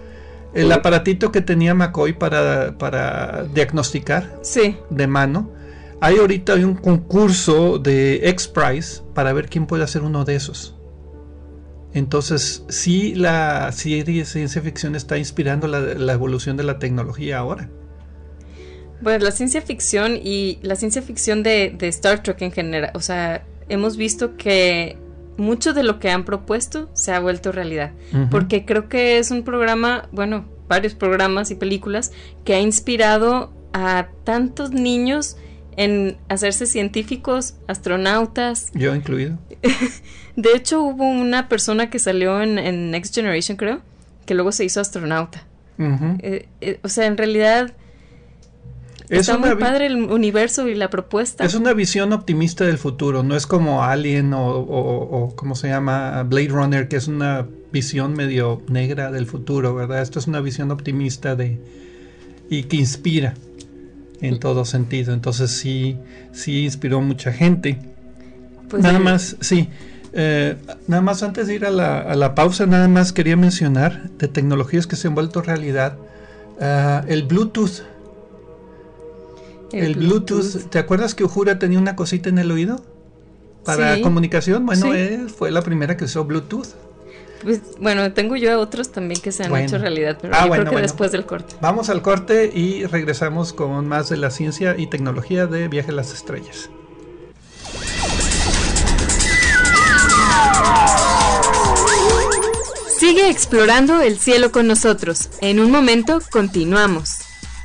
El aparatito que tenía McCoy para, para diagnosticar sí. de mano. Hay ahorita hay un concurso de X-Prize para ver quién puede hacer uno de esos. Entonces, sí, la serie de ciencia ficción está inspirando la, la evolución de la tecnología ahora. Bueno, la ciencia ficción y la ciencia ficción de, de Star Trek en general, o sea, hemos visto que mucho de lo que han propuesto se ha vuelto realidad, uh-huh. porque creo que es un programa, bueno, varios programas y películas que ha inspirado a tantos niños en hacerse científicos, astronautas. Yo incluido. De hecho, hubo una persona que salió en, en Next Generation, creo, que luego se hizo astronauta. Uh-huh. Eh, eh, o sea, en realidad es está muy vi- padre el universo y la propuesta. Es una visión optimista del futuro, no es como Alien o, o, o ¿cómo se llama? Blade Runner, que es una visión medio negra del futuro, ¿verdad? Esto es una visión optimista de y que inspira en todo sentido. Entonces sí, sí inspiró mucha gente. Pues nada sí. más, sí. Eh, nada más antes de ir a la, a la pausa, nada más quería mencionar de tecnologías que se han vuelto realidad. Uh, el Bluetooth. El, el Bluetooth. Bluetooth. ¿Te acuerdas que Uhura tenía una cosita en el oído? Para sí. comunicación. Bueno, sí. él fue la primera que usó Bluetooth. Pues, bueno, tengo yo otros también que se han bueno. hecho realidad, pero ah, yo bueno, creo que bueno. después del corte. Vamos al corte y regresamos con más de la ciencia y tecnología de Viaje a las Estrellas. Sigue explorando el cielo con nosotros. En un momento continuamos.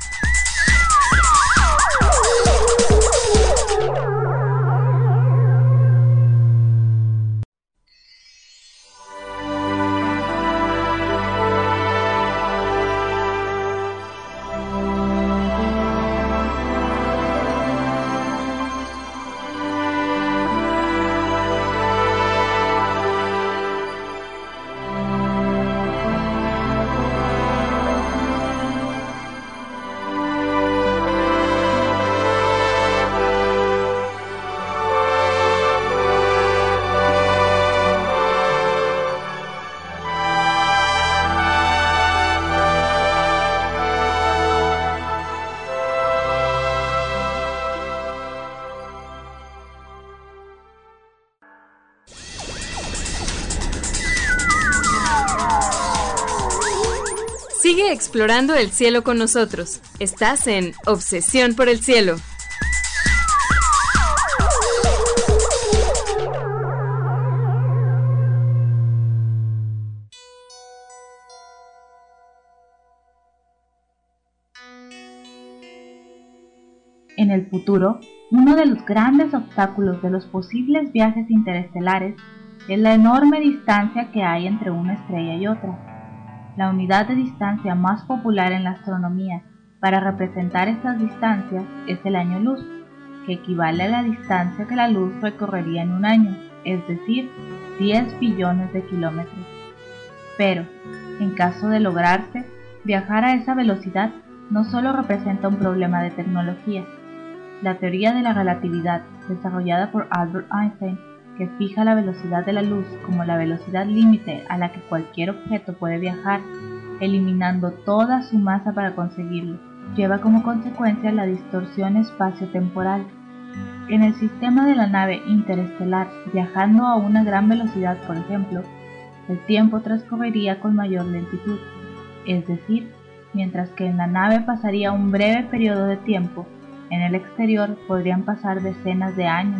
Sigue explorando el cielo con nosotros. Estás en Obsesión por el Cielo. En el futuro, uno de los grandes obstáculos de los posibles viajes interestelares es la enorme distancia que hay entre una estrella y otra. La unidad de distancia más popular en la astronomía para representar estas distancias es el año luz, que equivale a la distancia que la luz recorrería en un año, es decir, diez billones de kilómetros. Pero, en caso de lograrse, viajar a esa velocidad no solo representa un problema de tecnología. La teoría de la relatividad, desarrollada por Albert Einstein, que fija la velocidad de la luz como la velocidad límite a la que cualquier objeto puede viajar, eliminando toda su masa para conseguirlo, lleva como consecuencia la distorsión espacio-temporal. En el sistema de la nave interestelar, viajando a una gran velocidad, por ejemplo, el tiempo transcurriría con mayor lentitud, es decir, mientras que en la nave pasaría un breve periodo de tiempo, en el exterior podrían pasar decenas de años.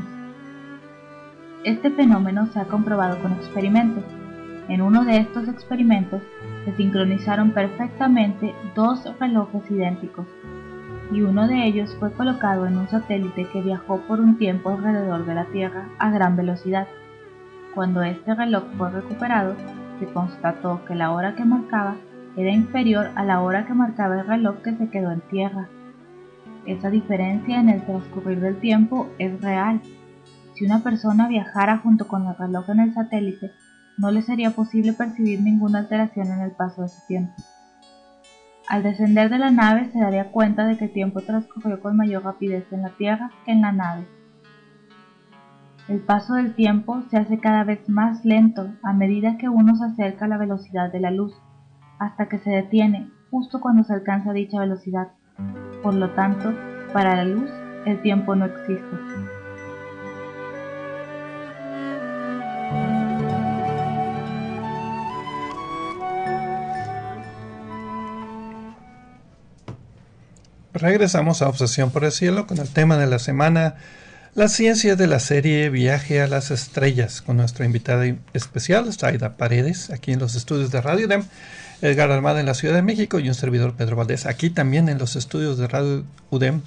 Este fenómeno se ha comprobado con experimentos. En uno de estos experimentos se sincronizaron perfectamente dos relojes idénticos, y uno de ellos fue colocado en un satélite que viajó por un tiempo alrededor de la Tierra a gran velocidad. Cuando este reloj fue recuperado, se constató que la hora que marcaba era inferior a la hora que marcaba el reloj que se quedó en tierra. Esa diferencia en el transcurrir del tiempo es real. Si una persona viajara junto con el reloj en el satélite, no le sería posible percibir ninguna alteración en el paso de su tiempo. Al descender de la nave se daría cuenta de que el tiempo transcurrió con mayor rapidez en la Tierra que en la nave. El paso del tiempo se hace cada vez más lento a medida que uno se acerca a la velocidad de la luz, hasta que se detiene justo cuando se alcanza dicha velocidad. Por lo tanto, para la luz, el tiempo no existe. Regresamos a Obsesión por el Cielo con el tema de la semana, la ciencia de la serie Viaje a las Estrellas, con nuestra invitada especial, Zaida Paredes, aquí en los estudios de Radio UDEM, Edgar Armada en la Ciudad de México y un servidor, Pedro Valdés, aquí también en los estudios de Radio UDEM,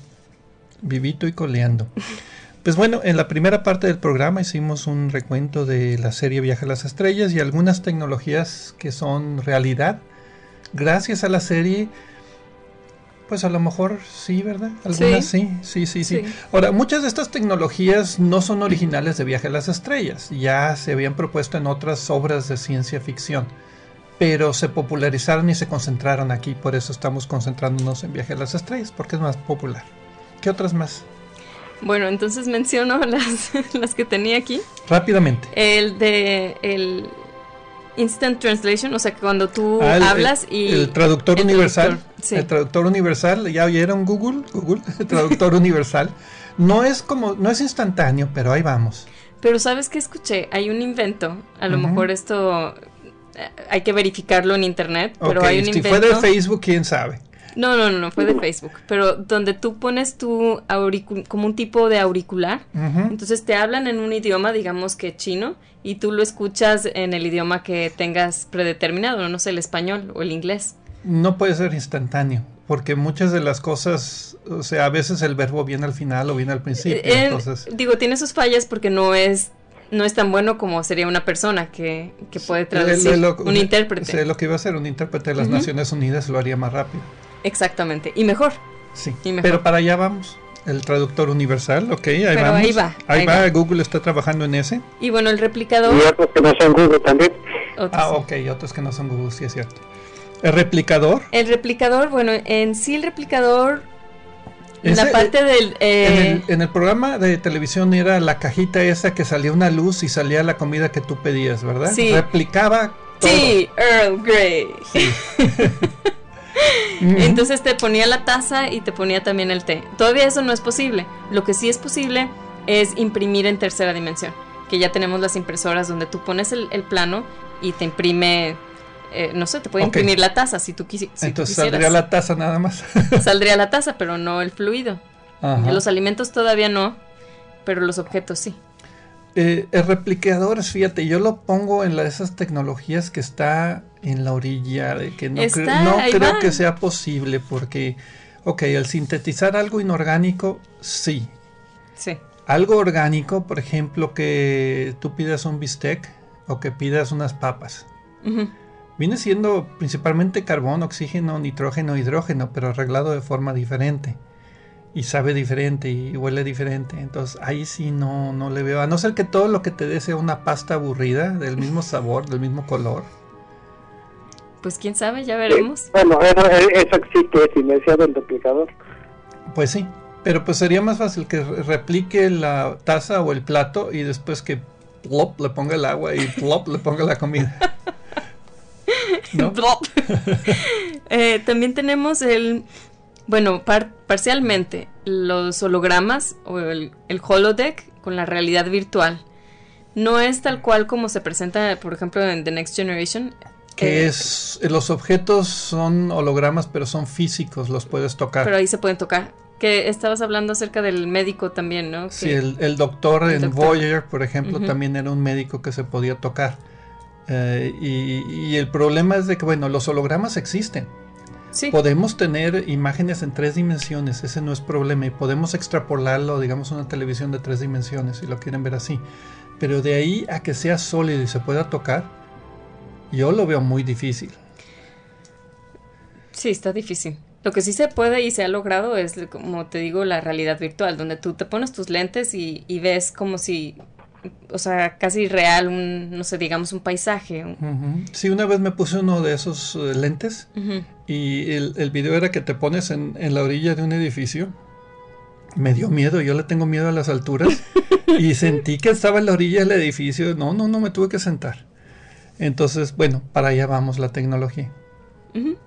vivito y coleando. Pues bueno, en la primera parte del programa hicimos un recuento de la serie Viaje a las Estrellas y algunas tecnologías que son realidad gracias a la serie. Pues a lo mejor sí, ¿verdad? Algunas sí. Sí, sí, sí, sí, sí. Ahora, muchas de estas tecnologías no son originales de Viaje a las Estrellas. Ya se habían propuesto en otras obras de ciencia ficción. Pero se popularizaron y se concentraron aquí. Por eso estamos concentrándonos en Viaje a las Estrellas, porque es más popular. ¿Qué otras más? Bueno, entonces menciono las, las que tenía aquí. Rápidamente. El de... el Instant Translation, o sea que cuando tú ah, el, hablas el, y... El traductor el universal, traductor, sí. El traductor universal, ya oyeron Google, Google, el traductor universal. No es como, no es instantáneo, pero ahí vamos. Pero ¿sabes qué escuché? Hay un invento, a lo uh-huh. mejor esto hay que verificarlo en internet, pero okay, hay un si invento... fue de Facebook, quién sabe. No, no, no, no fue de Facebook, pero donde tú pones tu auricul- como un tipo de auricular, uh-huh. entonces te hablan en un idioma, digamos que chino, y tú lo escuchas en el idioma que tengas predeterminado, no sé, el español o el inglés. No puede ser instantáneo, porque muchas de las cosas, o sea, a veces el verbo viene al final o viene al principio, eh, entonces... Digo, tiene sus fallas porque no es... no es tan bueno como sería una persona que, que puede traducir, lo, un intérprete. Sé lo que iba a ser un intérprete de las uh-huh. Naciones Unidas lo haría más rápido. Exactamente, y mejor. Sí, y mejor. Pero para allá vamos. El traductor universal, ok, ahí pero vamos. ahí va. Ahí, ahí va. va, Google está trabajando en ese. Y bueno, el replicador... Y otros que no son Google también. Otros, ah, sí. ok, otros que no son Google, sí es cierto. ¿El replicador? El replicador, bueno, en sí el replicador... En la parte eh, del... Eh, en, el, en el programa de televisión era la cajita esa que salía una luz y salía la comida que tú pedías, ¿verdad? Sí. Replicaba todo. Sí, Earl Grey. Sí. Entonces te ponía la taza y te ponía también el té. Todavía eso no es posible. Lo que sí es posible es imprimir en tercera dimensión. Que ya tenemos las impresoras donde tú pones el, el plano y te imprime... Eh, no sé, te puede okay. imprimir la taza si tú, quisi- si Entonces tú quisieras. saldría la taza nada más. Saldría la taza, pero no el fluido. Ajá. Los alimentos todavía no, pero los objetos sí. Eh, el replicador, fíjate, yo lo pongo en la, esas tecnologías que está en la orilla, de que no, está, cre- no creo va. que sea posible porque, ok, el sintetizar algo inorgánico, sí. Sí. Algo orgánico, por ejemplo, que tú pidas un bistec o que pidas unas papas. Uh-huh. Viene siendo principalmente carbón, oxígeno, nitrógeno, hidrógeno, pero arreglado de forma diferente. Y sabe diferente y huele diferente. Entonces ahí sí no, no le veo. A no ser que todo lo que te dé sea una pasta aburrida, del mismo sabor, del mismo color. Pues quién sabe, ya veremos. Sí, bueno, eso, eso existe sin necesidad del replicador. Pues sí, pero pues sería más fácil que replique la taza o el plato y después que plop le ponga el agua y plop le ponga la comida. ¿No? eh, también tenemos el, bueno, par- parcialmente los hologramas o el, el holodeck con la realidad virtual. No es tal cual como se presenta, por ejemplo, en The Next Generation. Que eh, es, los objetos son hologramas, pero son físicos, los puedes tocar. Pero ahí se pueden tocar. Que estabas hablando acerca del médico también, ¿no? Que sí, el, el doctor el en doctor. Voyager, por ejemplo, uh-huh. también era un médico que se podía tocar. Uh, y, y el problema es de que, bueno, los hologramas existen. Sí. Podemos tener imágenes en tres dimensiones, ese no es problema, y podemos extrapolarlo, digamos, a una televisión de tres dimensiones, si lo quieren ver así. Pero de ahí a que sea sólido y se pueda tocar, yo lo veo muy difícil. Sí, está difícil. Lo que sí se puede y se ha logrado es, como te digo, la realidad virtual, donde tú te pones tus lentes y, y ves como si... o sea, casi real, un, no sé, digamos un paisaje. Uh-huh. Sí, una vez me puse uno de esos uh, lentes uh-huh. y el, el video era que te pones en, en la orilla de un edificio. Me dio miedo, yo le tengo miedo a las alturas y sentí que estaba en la orilla del edificio. No, no, no, me tuve que sentar. Entonces, bueno, para allá vamos la tecnología. Uh-huh.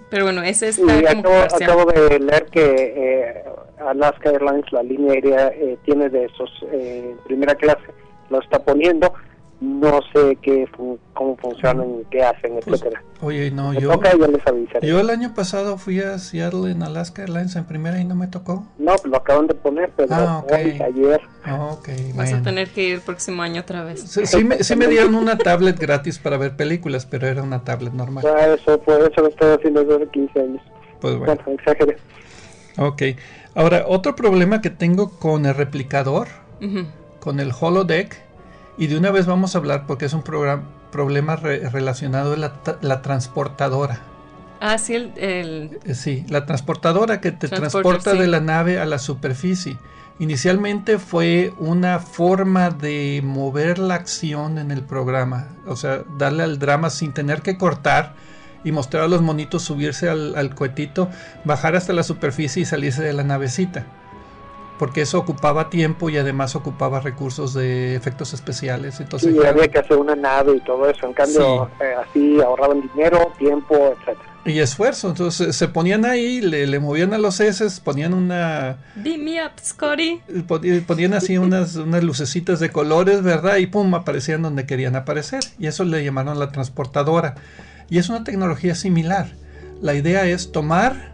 Pero bueno, ese está y como acabo, parcial. acabo de leer que eh, Alaska Airlines, la línea aérea, eh, tiene de esos eh, en primera clase, lo está poniendo. No sé qué fun- cómo funcionan, qué hacen, Pues, etcétera. oye, no, Me yo, toca y ya les avisaré. yo el año pasado fui a Seattle en Alaska Airlines en primera y no me tocó. No, lo acaban de poner, pero Ah, ok. hoy, ayer. Ah, ok, Vas bueno. a tener que ir el próximo año otra vez. Sí, sí me, sí me dieron una tablet gratis para ver películas, pero era una tablet normal. Ya eso, por eso lo estoy haciendo desde hace quince años. Pues bueno. Bueno, exageré. Ok. Ahora, otro problema que tengo con el replicador, Ujú. con el holodeck, y de una vez vamos a hablar porque es un programa, problema re- relacionado a la, ta- la transportadora. Ah, sí, el... el- Eh, Sí, la transportadora que te Transporter, transporta sí. de la nave a la superficie. Inicialmente fue una forma de mover la acción en el programa, o sea, darle al drama sin tener que cortar y mostrar a los monitos subirse al, al cohetito, bajar hasta la superficie y salirse de la navecita, porque eso ocupaba tiempo y además ocupaba recursos de efectos especiales. Entonces, Sí, fue- había que hacer una nave y todo eso. En cambio, eh, así ahorraban dinero, tiempo, etcétera. y esfuerzo, entonces se ponían ahí, le, le movían a los heces, ponían una... Beam me up, Scotty. Pon- ponían así unas, unas lucecitas de colores, ¿verdad? Y pum, aparecían donde querían aparecer. Y eso le llamaron la transportadora. Y es una tecnología similar. La idea es tomar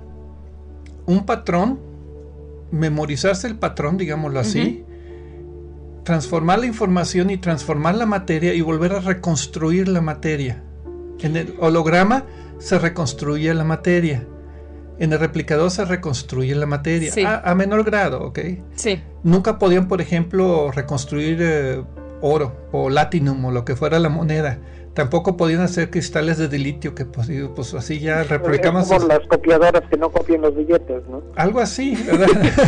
un patrón, memorizarse el patrón, digámoslo así, transformar la información y transformar la materia y volver a reconstruir la materia. En el holograma se reconstruye la materia. En el replicador se reconstruye la materia, Sí. a, a menor grado, ¿ok? Sí. Nunca podían, por ejemplo, reconstruir eh, oro o latinum o lo que fuera la moneda. Tampoco podían hacer cristales de litio, que pues, pues así ya replicamos. Es como las copiadoras que no copian los billetes, ¿no? Algo así, ¿verdad?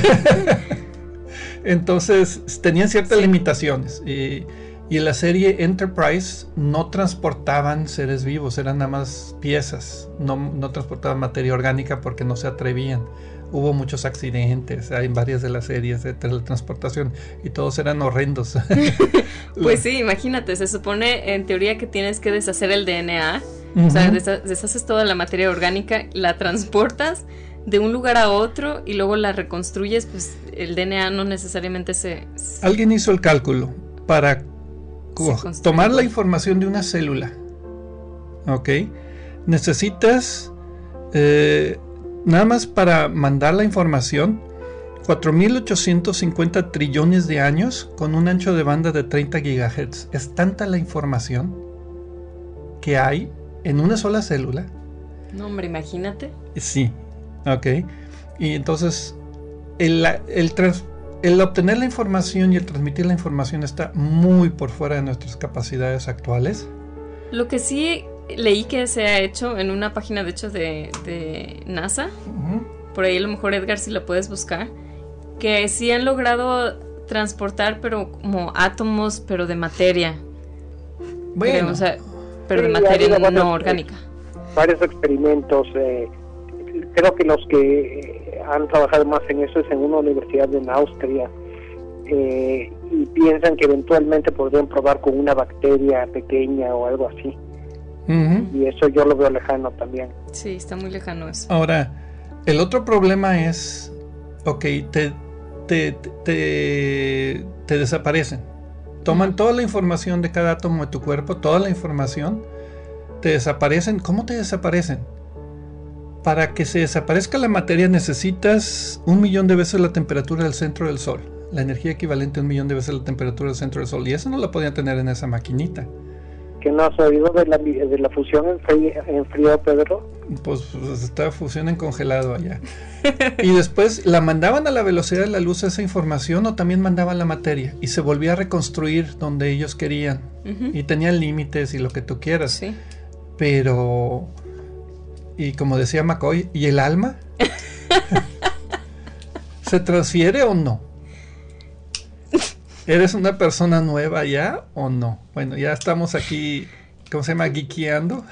Entonces tenían ciertas Sí. limitaciones. Y, y en la serie Enterprise no transportaban seres vivos, eran nada más piezas. No, no transportaban materia orgánica porque no se atrevían. Hubo muchos accidentes en varias de las series de teletransportación y todos eran horrendos. Pues sí, imagínate, se supone en teoría que tienes que deshacer el D N A, Ujú. o sea, desha- deshaces toda la materia orgánica, la transportas de un lugar a otro y luego la reconstruyes, pues el D N A no necesariamente se... se- Alguien hizo el cálculo para co- construye. tomar la información de una célula. ¿Ok? Necesitas, eh, nada más para mandar la información, cuatro mil ochocientos cincuenta trillones de años con un ancho de banda de treinta gigahertz. Es tanta la información que hay en una sola célula. No, hombre, imagínate. Sí, ok. Y entonces, el, el, trans- el obtener la información y el transmitir la información está muy por fuera de nuestras capacidades actuales. Lo que sí leí que se ha hecho en una página, de hecho, de, de NASA, Ujú. por ahí a lo mejor Edgar si la puedes buscar, que sí han logrado transportar, pero como átomos, pero de materia. Bueno, Creo, o sea, pero Sí, de ha materia habido no varios, orgánica. Varios experimentos. Eh, creo que los que eh, han trabajado más en eso es en una universidad en Austria. Eh, y piensan que eventualmente podrían probar con una bacteria pequeña o algo así. ujú. Y eso yo lo veo lejano también. Sí, está muy lejano eso. Ahora, el otro problema es, ok, te, te, te, te desaparecen. Toman Ujú. toda la información de cada átomo de tu cuerpo, toda la información, te desaparecen. ¿Cómo te desaparecen? Para que se desaparezca la materia necesitas un millón de veces la temperatura del centro del Sol. La energía equivalente a un millón de veces la temperatura del centro del Sol. Y eso no lo podían tener en esa maquinita. ¿Que no has oído de la, de la fusión en frío, en frío, Pedro? Pues, pues está fusión en congelado allá. Y después la mandaban a la velocidad de la luz esa información o también mandaban la materia y se volvía a reconstruir donde ellos querían. Ujú. Y tenían límites y lo que tú quieras. Sí. Pero, y como decía McCoy, ¿y el alma? ¿Se transfiere o no? ¿Eres una persona nueva ya o no? Bueno, ya estamos aquí, ¿cómo se llama? Geekeando.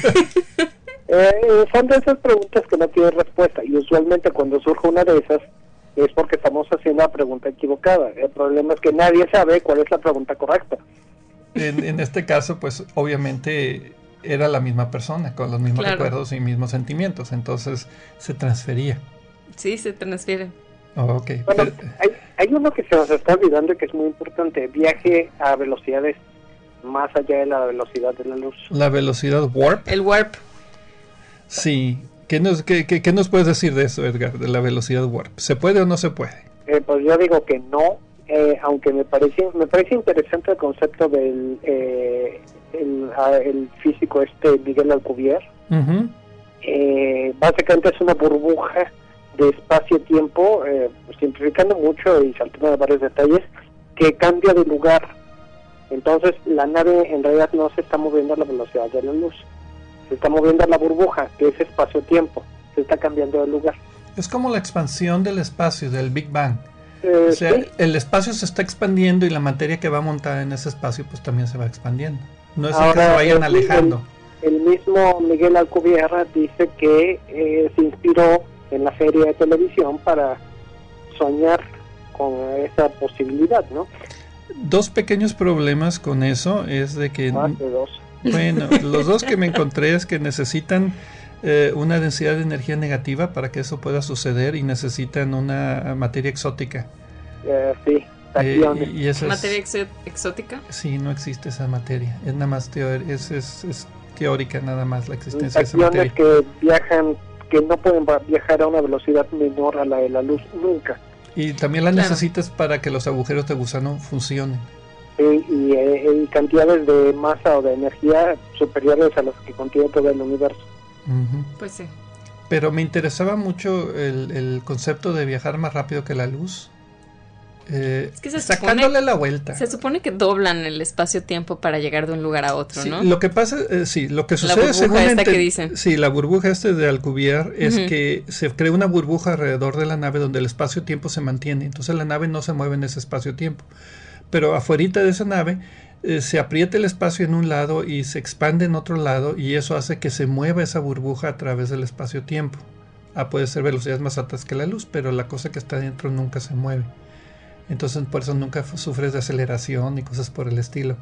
Eh, son de esas preguntas que no tienen respuesta y usualmente cuando surge una de esas es porque estamos haciendo la pregunta equivocada. El problema es que nadie sabe cuál es la pregunta correcta. En, en este caso, pues obviamente era la misma persona, con los mismos Claro. recuerdos y mismos sentimientos, entonces se transfería. Sí, se transfiere. Oh, ok. Bueno, Pero- hay, hay uno que se nos está olvidando y que es muy importante, viaje a velocidades más allá de la velocidad de la luz. la velocidad warp, El warp. sí. ¿Qué nos, qué, qué- qué nos puedes decir de eso, Edgar, de la velocidad warp? ¿Se puede o no se puede? Eh, pues yo digo que no, eh, aunque me parece me parece interesante el concepto del eh, el, ah, el físico este Miguel Alcubierre. Ujú. Eh, básicamente es una burbuja de espacio-tiempo, eh, simplificando mucho y saltando de varios detalles, que cambia de lugar. Entonces la nave en realidad no se está moviendo a la velocidad de la luz, se está moviendo a la burbuja, que es espacio-tiempo, se está cambiando de lugar. Es como la expansión del espacio, del Big Bang. Eh, O sea, sí, el espacio se está expandiendo y la materia que va montada en ese espacio pues también se va expandiendo. No es el que Ahora, se vayan el- alejando. El, el mismo Miguel Alcubierre dice que eh, se inspiró en la serie de televisión para soñar con esa posibilidad, ¿no? Dos pequeños problemas con eso es de que, Más de dos. bueno, los dos que me encontré es que necesitan eh, una densidad de energía negativa para que eso pueda suceder y necesitan una materia exótica. Eh, sí, Eh, taciones. y, y esa es- Materia exo- exótica. sí, no existe esa materia. Es nada más teor- es, es, es teórica nada más la existencia de esa Taciones materia. que viajan, que no pueden va- viajar a una velocidad menor a la de la luz nunca. Y también la Claro. necesitas para que los agujeros de gusano funcionen. Sí, y, eh, y cantidades de masa o de energía superiores a las que contiene todo el universo. Ujú. Pues sí. Pero me interesaba mucho el, el concepto de viajar más rápido que la luz. Eh, Es que se sacándole supone- la vuelta. Se supone que doblan el espacio-tiempo para llegar de un lugar a otro, Sí, ¿no? lo que pasa, eh, sí, lo que La sucede burbuja según esta que enten- dicen. sí, la burbuja este de Alcubierre es Ujú. que se crea una burbuja alrededor de la nave donde el espacio-tiempo se mantiene, entonces la nave no se mueve en ese espacio-tiempo, pero afuerita de esa nave eh, se aprieta el espacio en un lado y se expande en otro lado y eso hace que se mueva esa burbuja a través del espacio-tiempo. Ah, puede ser velocidades más altas que la luz, pero la cosa que está dentro nunca se mueve. Entonces por eso nunca f- sufres de aceleración y cosas por el estilo.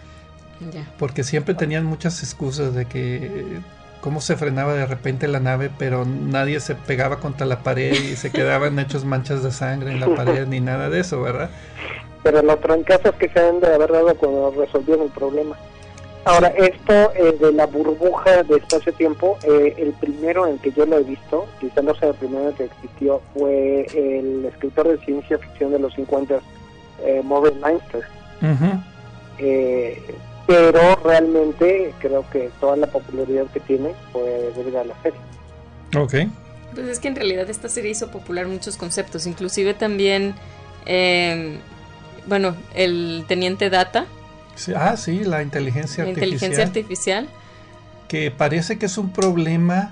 Ya. Porque siempre tenían muchas excusas de que eh, cómo se frenaba de repente la nave, pero nadie se pegaba contra la pared y se quedaban hechos manchas de sangre en la pared ni nada de eso, ¿verdad? Pero los trancazos que se han de haber dado cuando resolvieron el problema. Ahora, esto eh, de la burbuja de espacio-tiempo, eh, el primero en que yo lo he visto, quizá no sea el primero que existió, fue el escritor de ciencia ficción de los cincuenta, eh, Morgan Leinster. Ujú. Eh, pero realmente creo que toda la popularidad que tiene fue debido a la serie. Ok. Pues es que en realidad esta serie hizo popular muchos conceptos, inclusive también, eh, bueno, el Teniente Data, Sí, ah, sí, la inteligencia la artificial. inteligencia artificial. Que parece que es un problema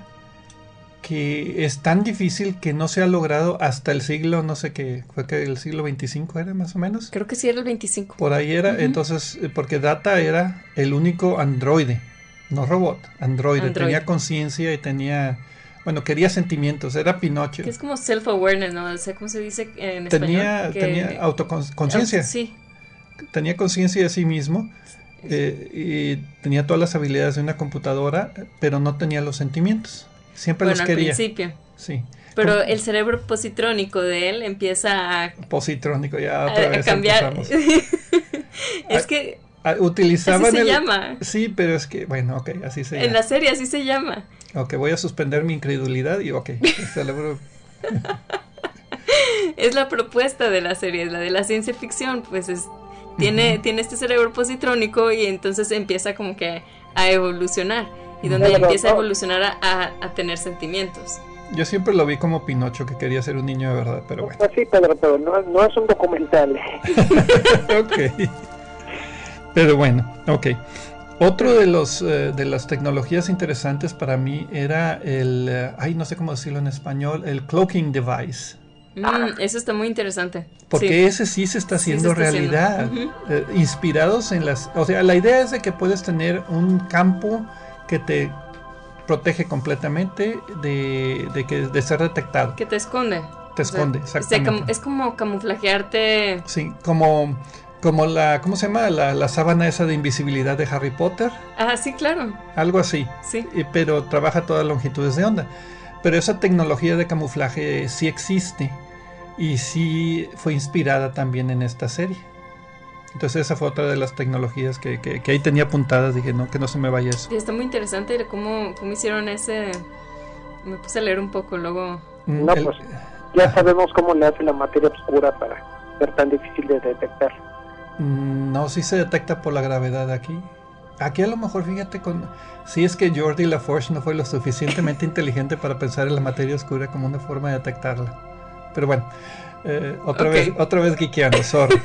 que es tan difícil que no se ha logrado hasta el siglo, no sé qué, fue que el siglo veinticinco era más o menos. Creo que sí era el veinticinco. Por ahí era, Ujú. entonces, eh, porque Data era el único androide, no robot, androide, Androide. tenía conciencia y tenía, bueno, quería sentimientos, era Pinocho. Que es como self-awareness, ¿no? O sea, ¿cómo se dice en Tenía, español? Que- tenía autoconciencia, Sí. tenía conciencia de sí mismo eh, y tenía todas las habilidades de una computadora, pero no tenía los sentimientos. Siempre Bueno, los al quería. principio. Sí. Pero Como- el cerebro positrónico de él empieza a, Positrónico, ya a- otra a vez cambiar. empezamos. Es Ah, que Ah, utilizaban así se el- llama. Sí, pero es que, bueno, ok, así se En llama. la serie así se llama. Ok, voy a suspender mi incredulidad y ok, el cerebro- Es la propuesta de la serie, la de la ciencia ficción, pues es tiene, Ujú. tiene este cerebro positrónico y entonces empieza como que a evolucionar. Y donde Pero, empieza a no. evolucionar a, a- a tener sentimientos. Yo siempre lo vi como Pinocho, que quería ser un niño de verdad, pero bueno. Pues sí, Pedro, pero no, no es un documental. Ok. Pero bueno, ok. Otro de los eh, de las tecnologías interesantes para mí era el, eh, ay, no sé cómo decirlo en español, el cloaking device. Mm, eso está muy interesante. Porque Sí. ese sí se está Sí, se haciendo está haciendo. realidad. Ujú. Eh, inspirados en las... O sea, la idea es de que puedes tener un campo que te protege completamente de, de, que, de ser detectado. Que te esconde. Te O sea, esconde, se exactamente. cam- es como camuflajearte. Sí, como Como la, ¿cómo se llama? La, la sábana esa de invisibilidad de Harry Potter. Ah, sí, claro. Algo así. Sí. Y, pero trabaja a todas longitudes de onda. Pero esa tecnología de camuflaje sí existe. Y sí fue inspirada también en esta serie. Entonces esa fue otra de las tecnologías que, que, que ahí tenía apuntadas. Dije, no, que no se me vaya eso. Sí, está muy interesante cómo, cómo hicieron ese... Me puse a leer un poco, luego... No, El, pues ya ajá. sabemos cómo le hace la materia oscura para ser tan difícil de detectar. No, sí se detecta por la gravedad aquí. Aquí a lo mejor, fíjate, con si es que Geordi LaForge no fue lo suficientemente inteligente para pensar en la materia oscura como una forma de detectarla. Pero bueno, eh, otra okay. vez otra vez geekeando, sorry.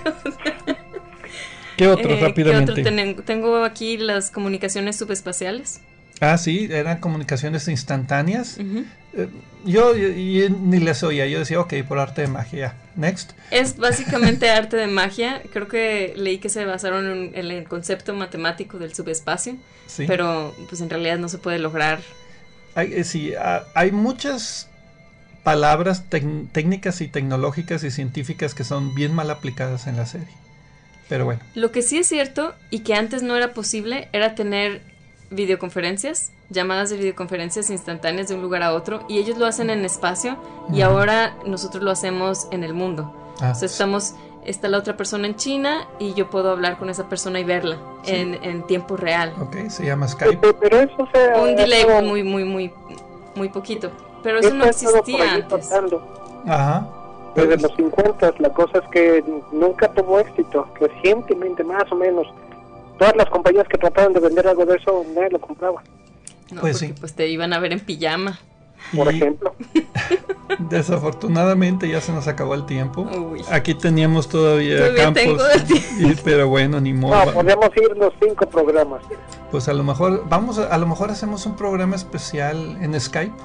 ¿Qué otro eh, rápidamente? ¿Qué otro ten- tengo aquí las comunicaciones subespaciales. Ah, sí, eran comunicaciones instantáneas. Uh-huh. eh, yo, yo, yo ni les oía, yo decía, ok, por arte de magia. Next. Es básicamente arte de magia. Creo que leí que se basaron en, en el concepto matemático del subespacio, sí. Pero pues en realidad no se puede lograr. Hay, eh, sí, ah, hay muchas palabras tec- técnicas y tecnológicas y científicas que son bien mal aplicadas en la serie. Pero bueno. Lo que sí es cierto y que antes no era posible era tener videoconferencias, llamadas de videoconferencias instantáneas de un lugar a otro, y ellos lo hacen en espacio y uh-huh. ahora nosotros lo hacemos en el mundo. Ah, o sea, estamos, está la otra persona en China y yo puedo hablar con esa persona y verla sí. en, en tiempo real. Ok, se llama Skype. Pero, pero eso se, un delay muy, muy, muy, muy poquito. Pero eso no existía antes. Pasando. Ajá. Desde los cincuenta, la cosa es que nunca tuvo éxito, recientemente más o menos. Todas las compañías que trataban de vender algo de eso, nadie lo compraba. No, pues porque sí. pues te iban a ver en pijama. Por y ejemplo. Desafortunadamente ya se nos acabó el tiempo. Uy. Aquí teníamos todavía, todavía campos. Tengo de y, pero bueno, ni modo. No, podemos ir los cinco programas. Pues a lo mejor, vamos a, a lo mejor hacemos un programa especial en Skype.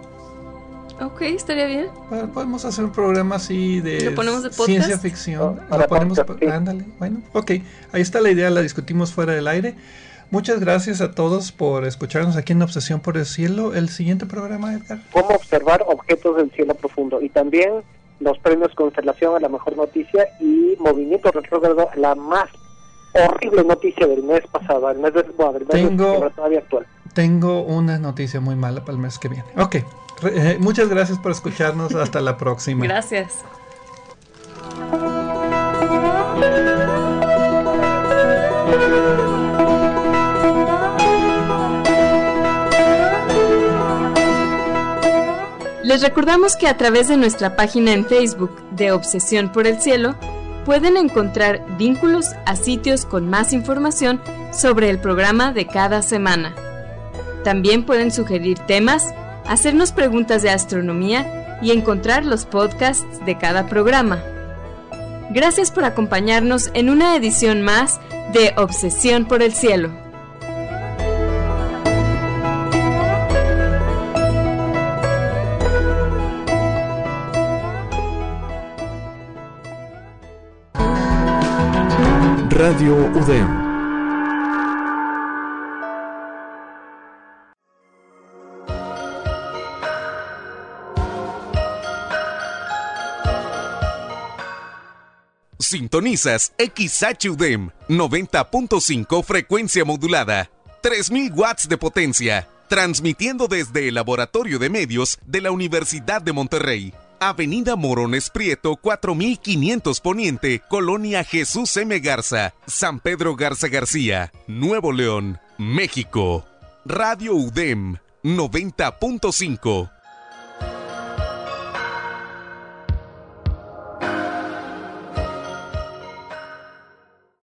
Ok, estaría bien. Bueno, podemos hacer un programa así de, ¿Lo ponemos de podcast? Ciencia ficción. No, lo ponemos, podcast, sí. Ándale, bueno, ok. Ahí está la idea, la discutimos fuera del aire. Muchas gracias a todos por escucharnos aquí en Obsesión por el Cielo. El siguiente programa, Edgar. Cómo observar objetos del cielo profundo. Y también los premios Constelación a la mejor noticia y Movimiento Retrógrado, la más horrible noticia del mes pasado, el mes de, bueno, del mes tengo, de todavía actual. Tengo una noticia muy mala para el mes que viene. Ok, eh, muchas gracias por escucharnos. Hasta la próxima. Gracias. Les recordamos que a través de nuestra página en Facebook de Obsesión por el Cielo pueden encontrar vínculos a sitios con más información sobre el programa de cada semana. También pueden sugerir temas, hacernos preguntas de astronomía y encontrar los podcasts de cada programa. Gracias por acompañarnos en una edición más de Obsesión por el Cielo. Radio U D E M. Sintonizas X H U D E M noventa punto cinco frecuencia modulada, tres mil watts de potencia, transmitiendo desde el Laboratorio de Medios de la Universidad de Monterrey. Avenida Morones Prieto cuatro mil quinientos Poniente, Colonia Jesús M. Garza, San Pedro Garza García, Nuevo León, México. Radio U D E M noventa punto cinco.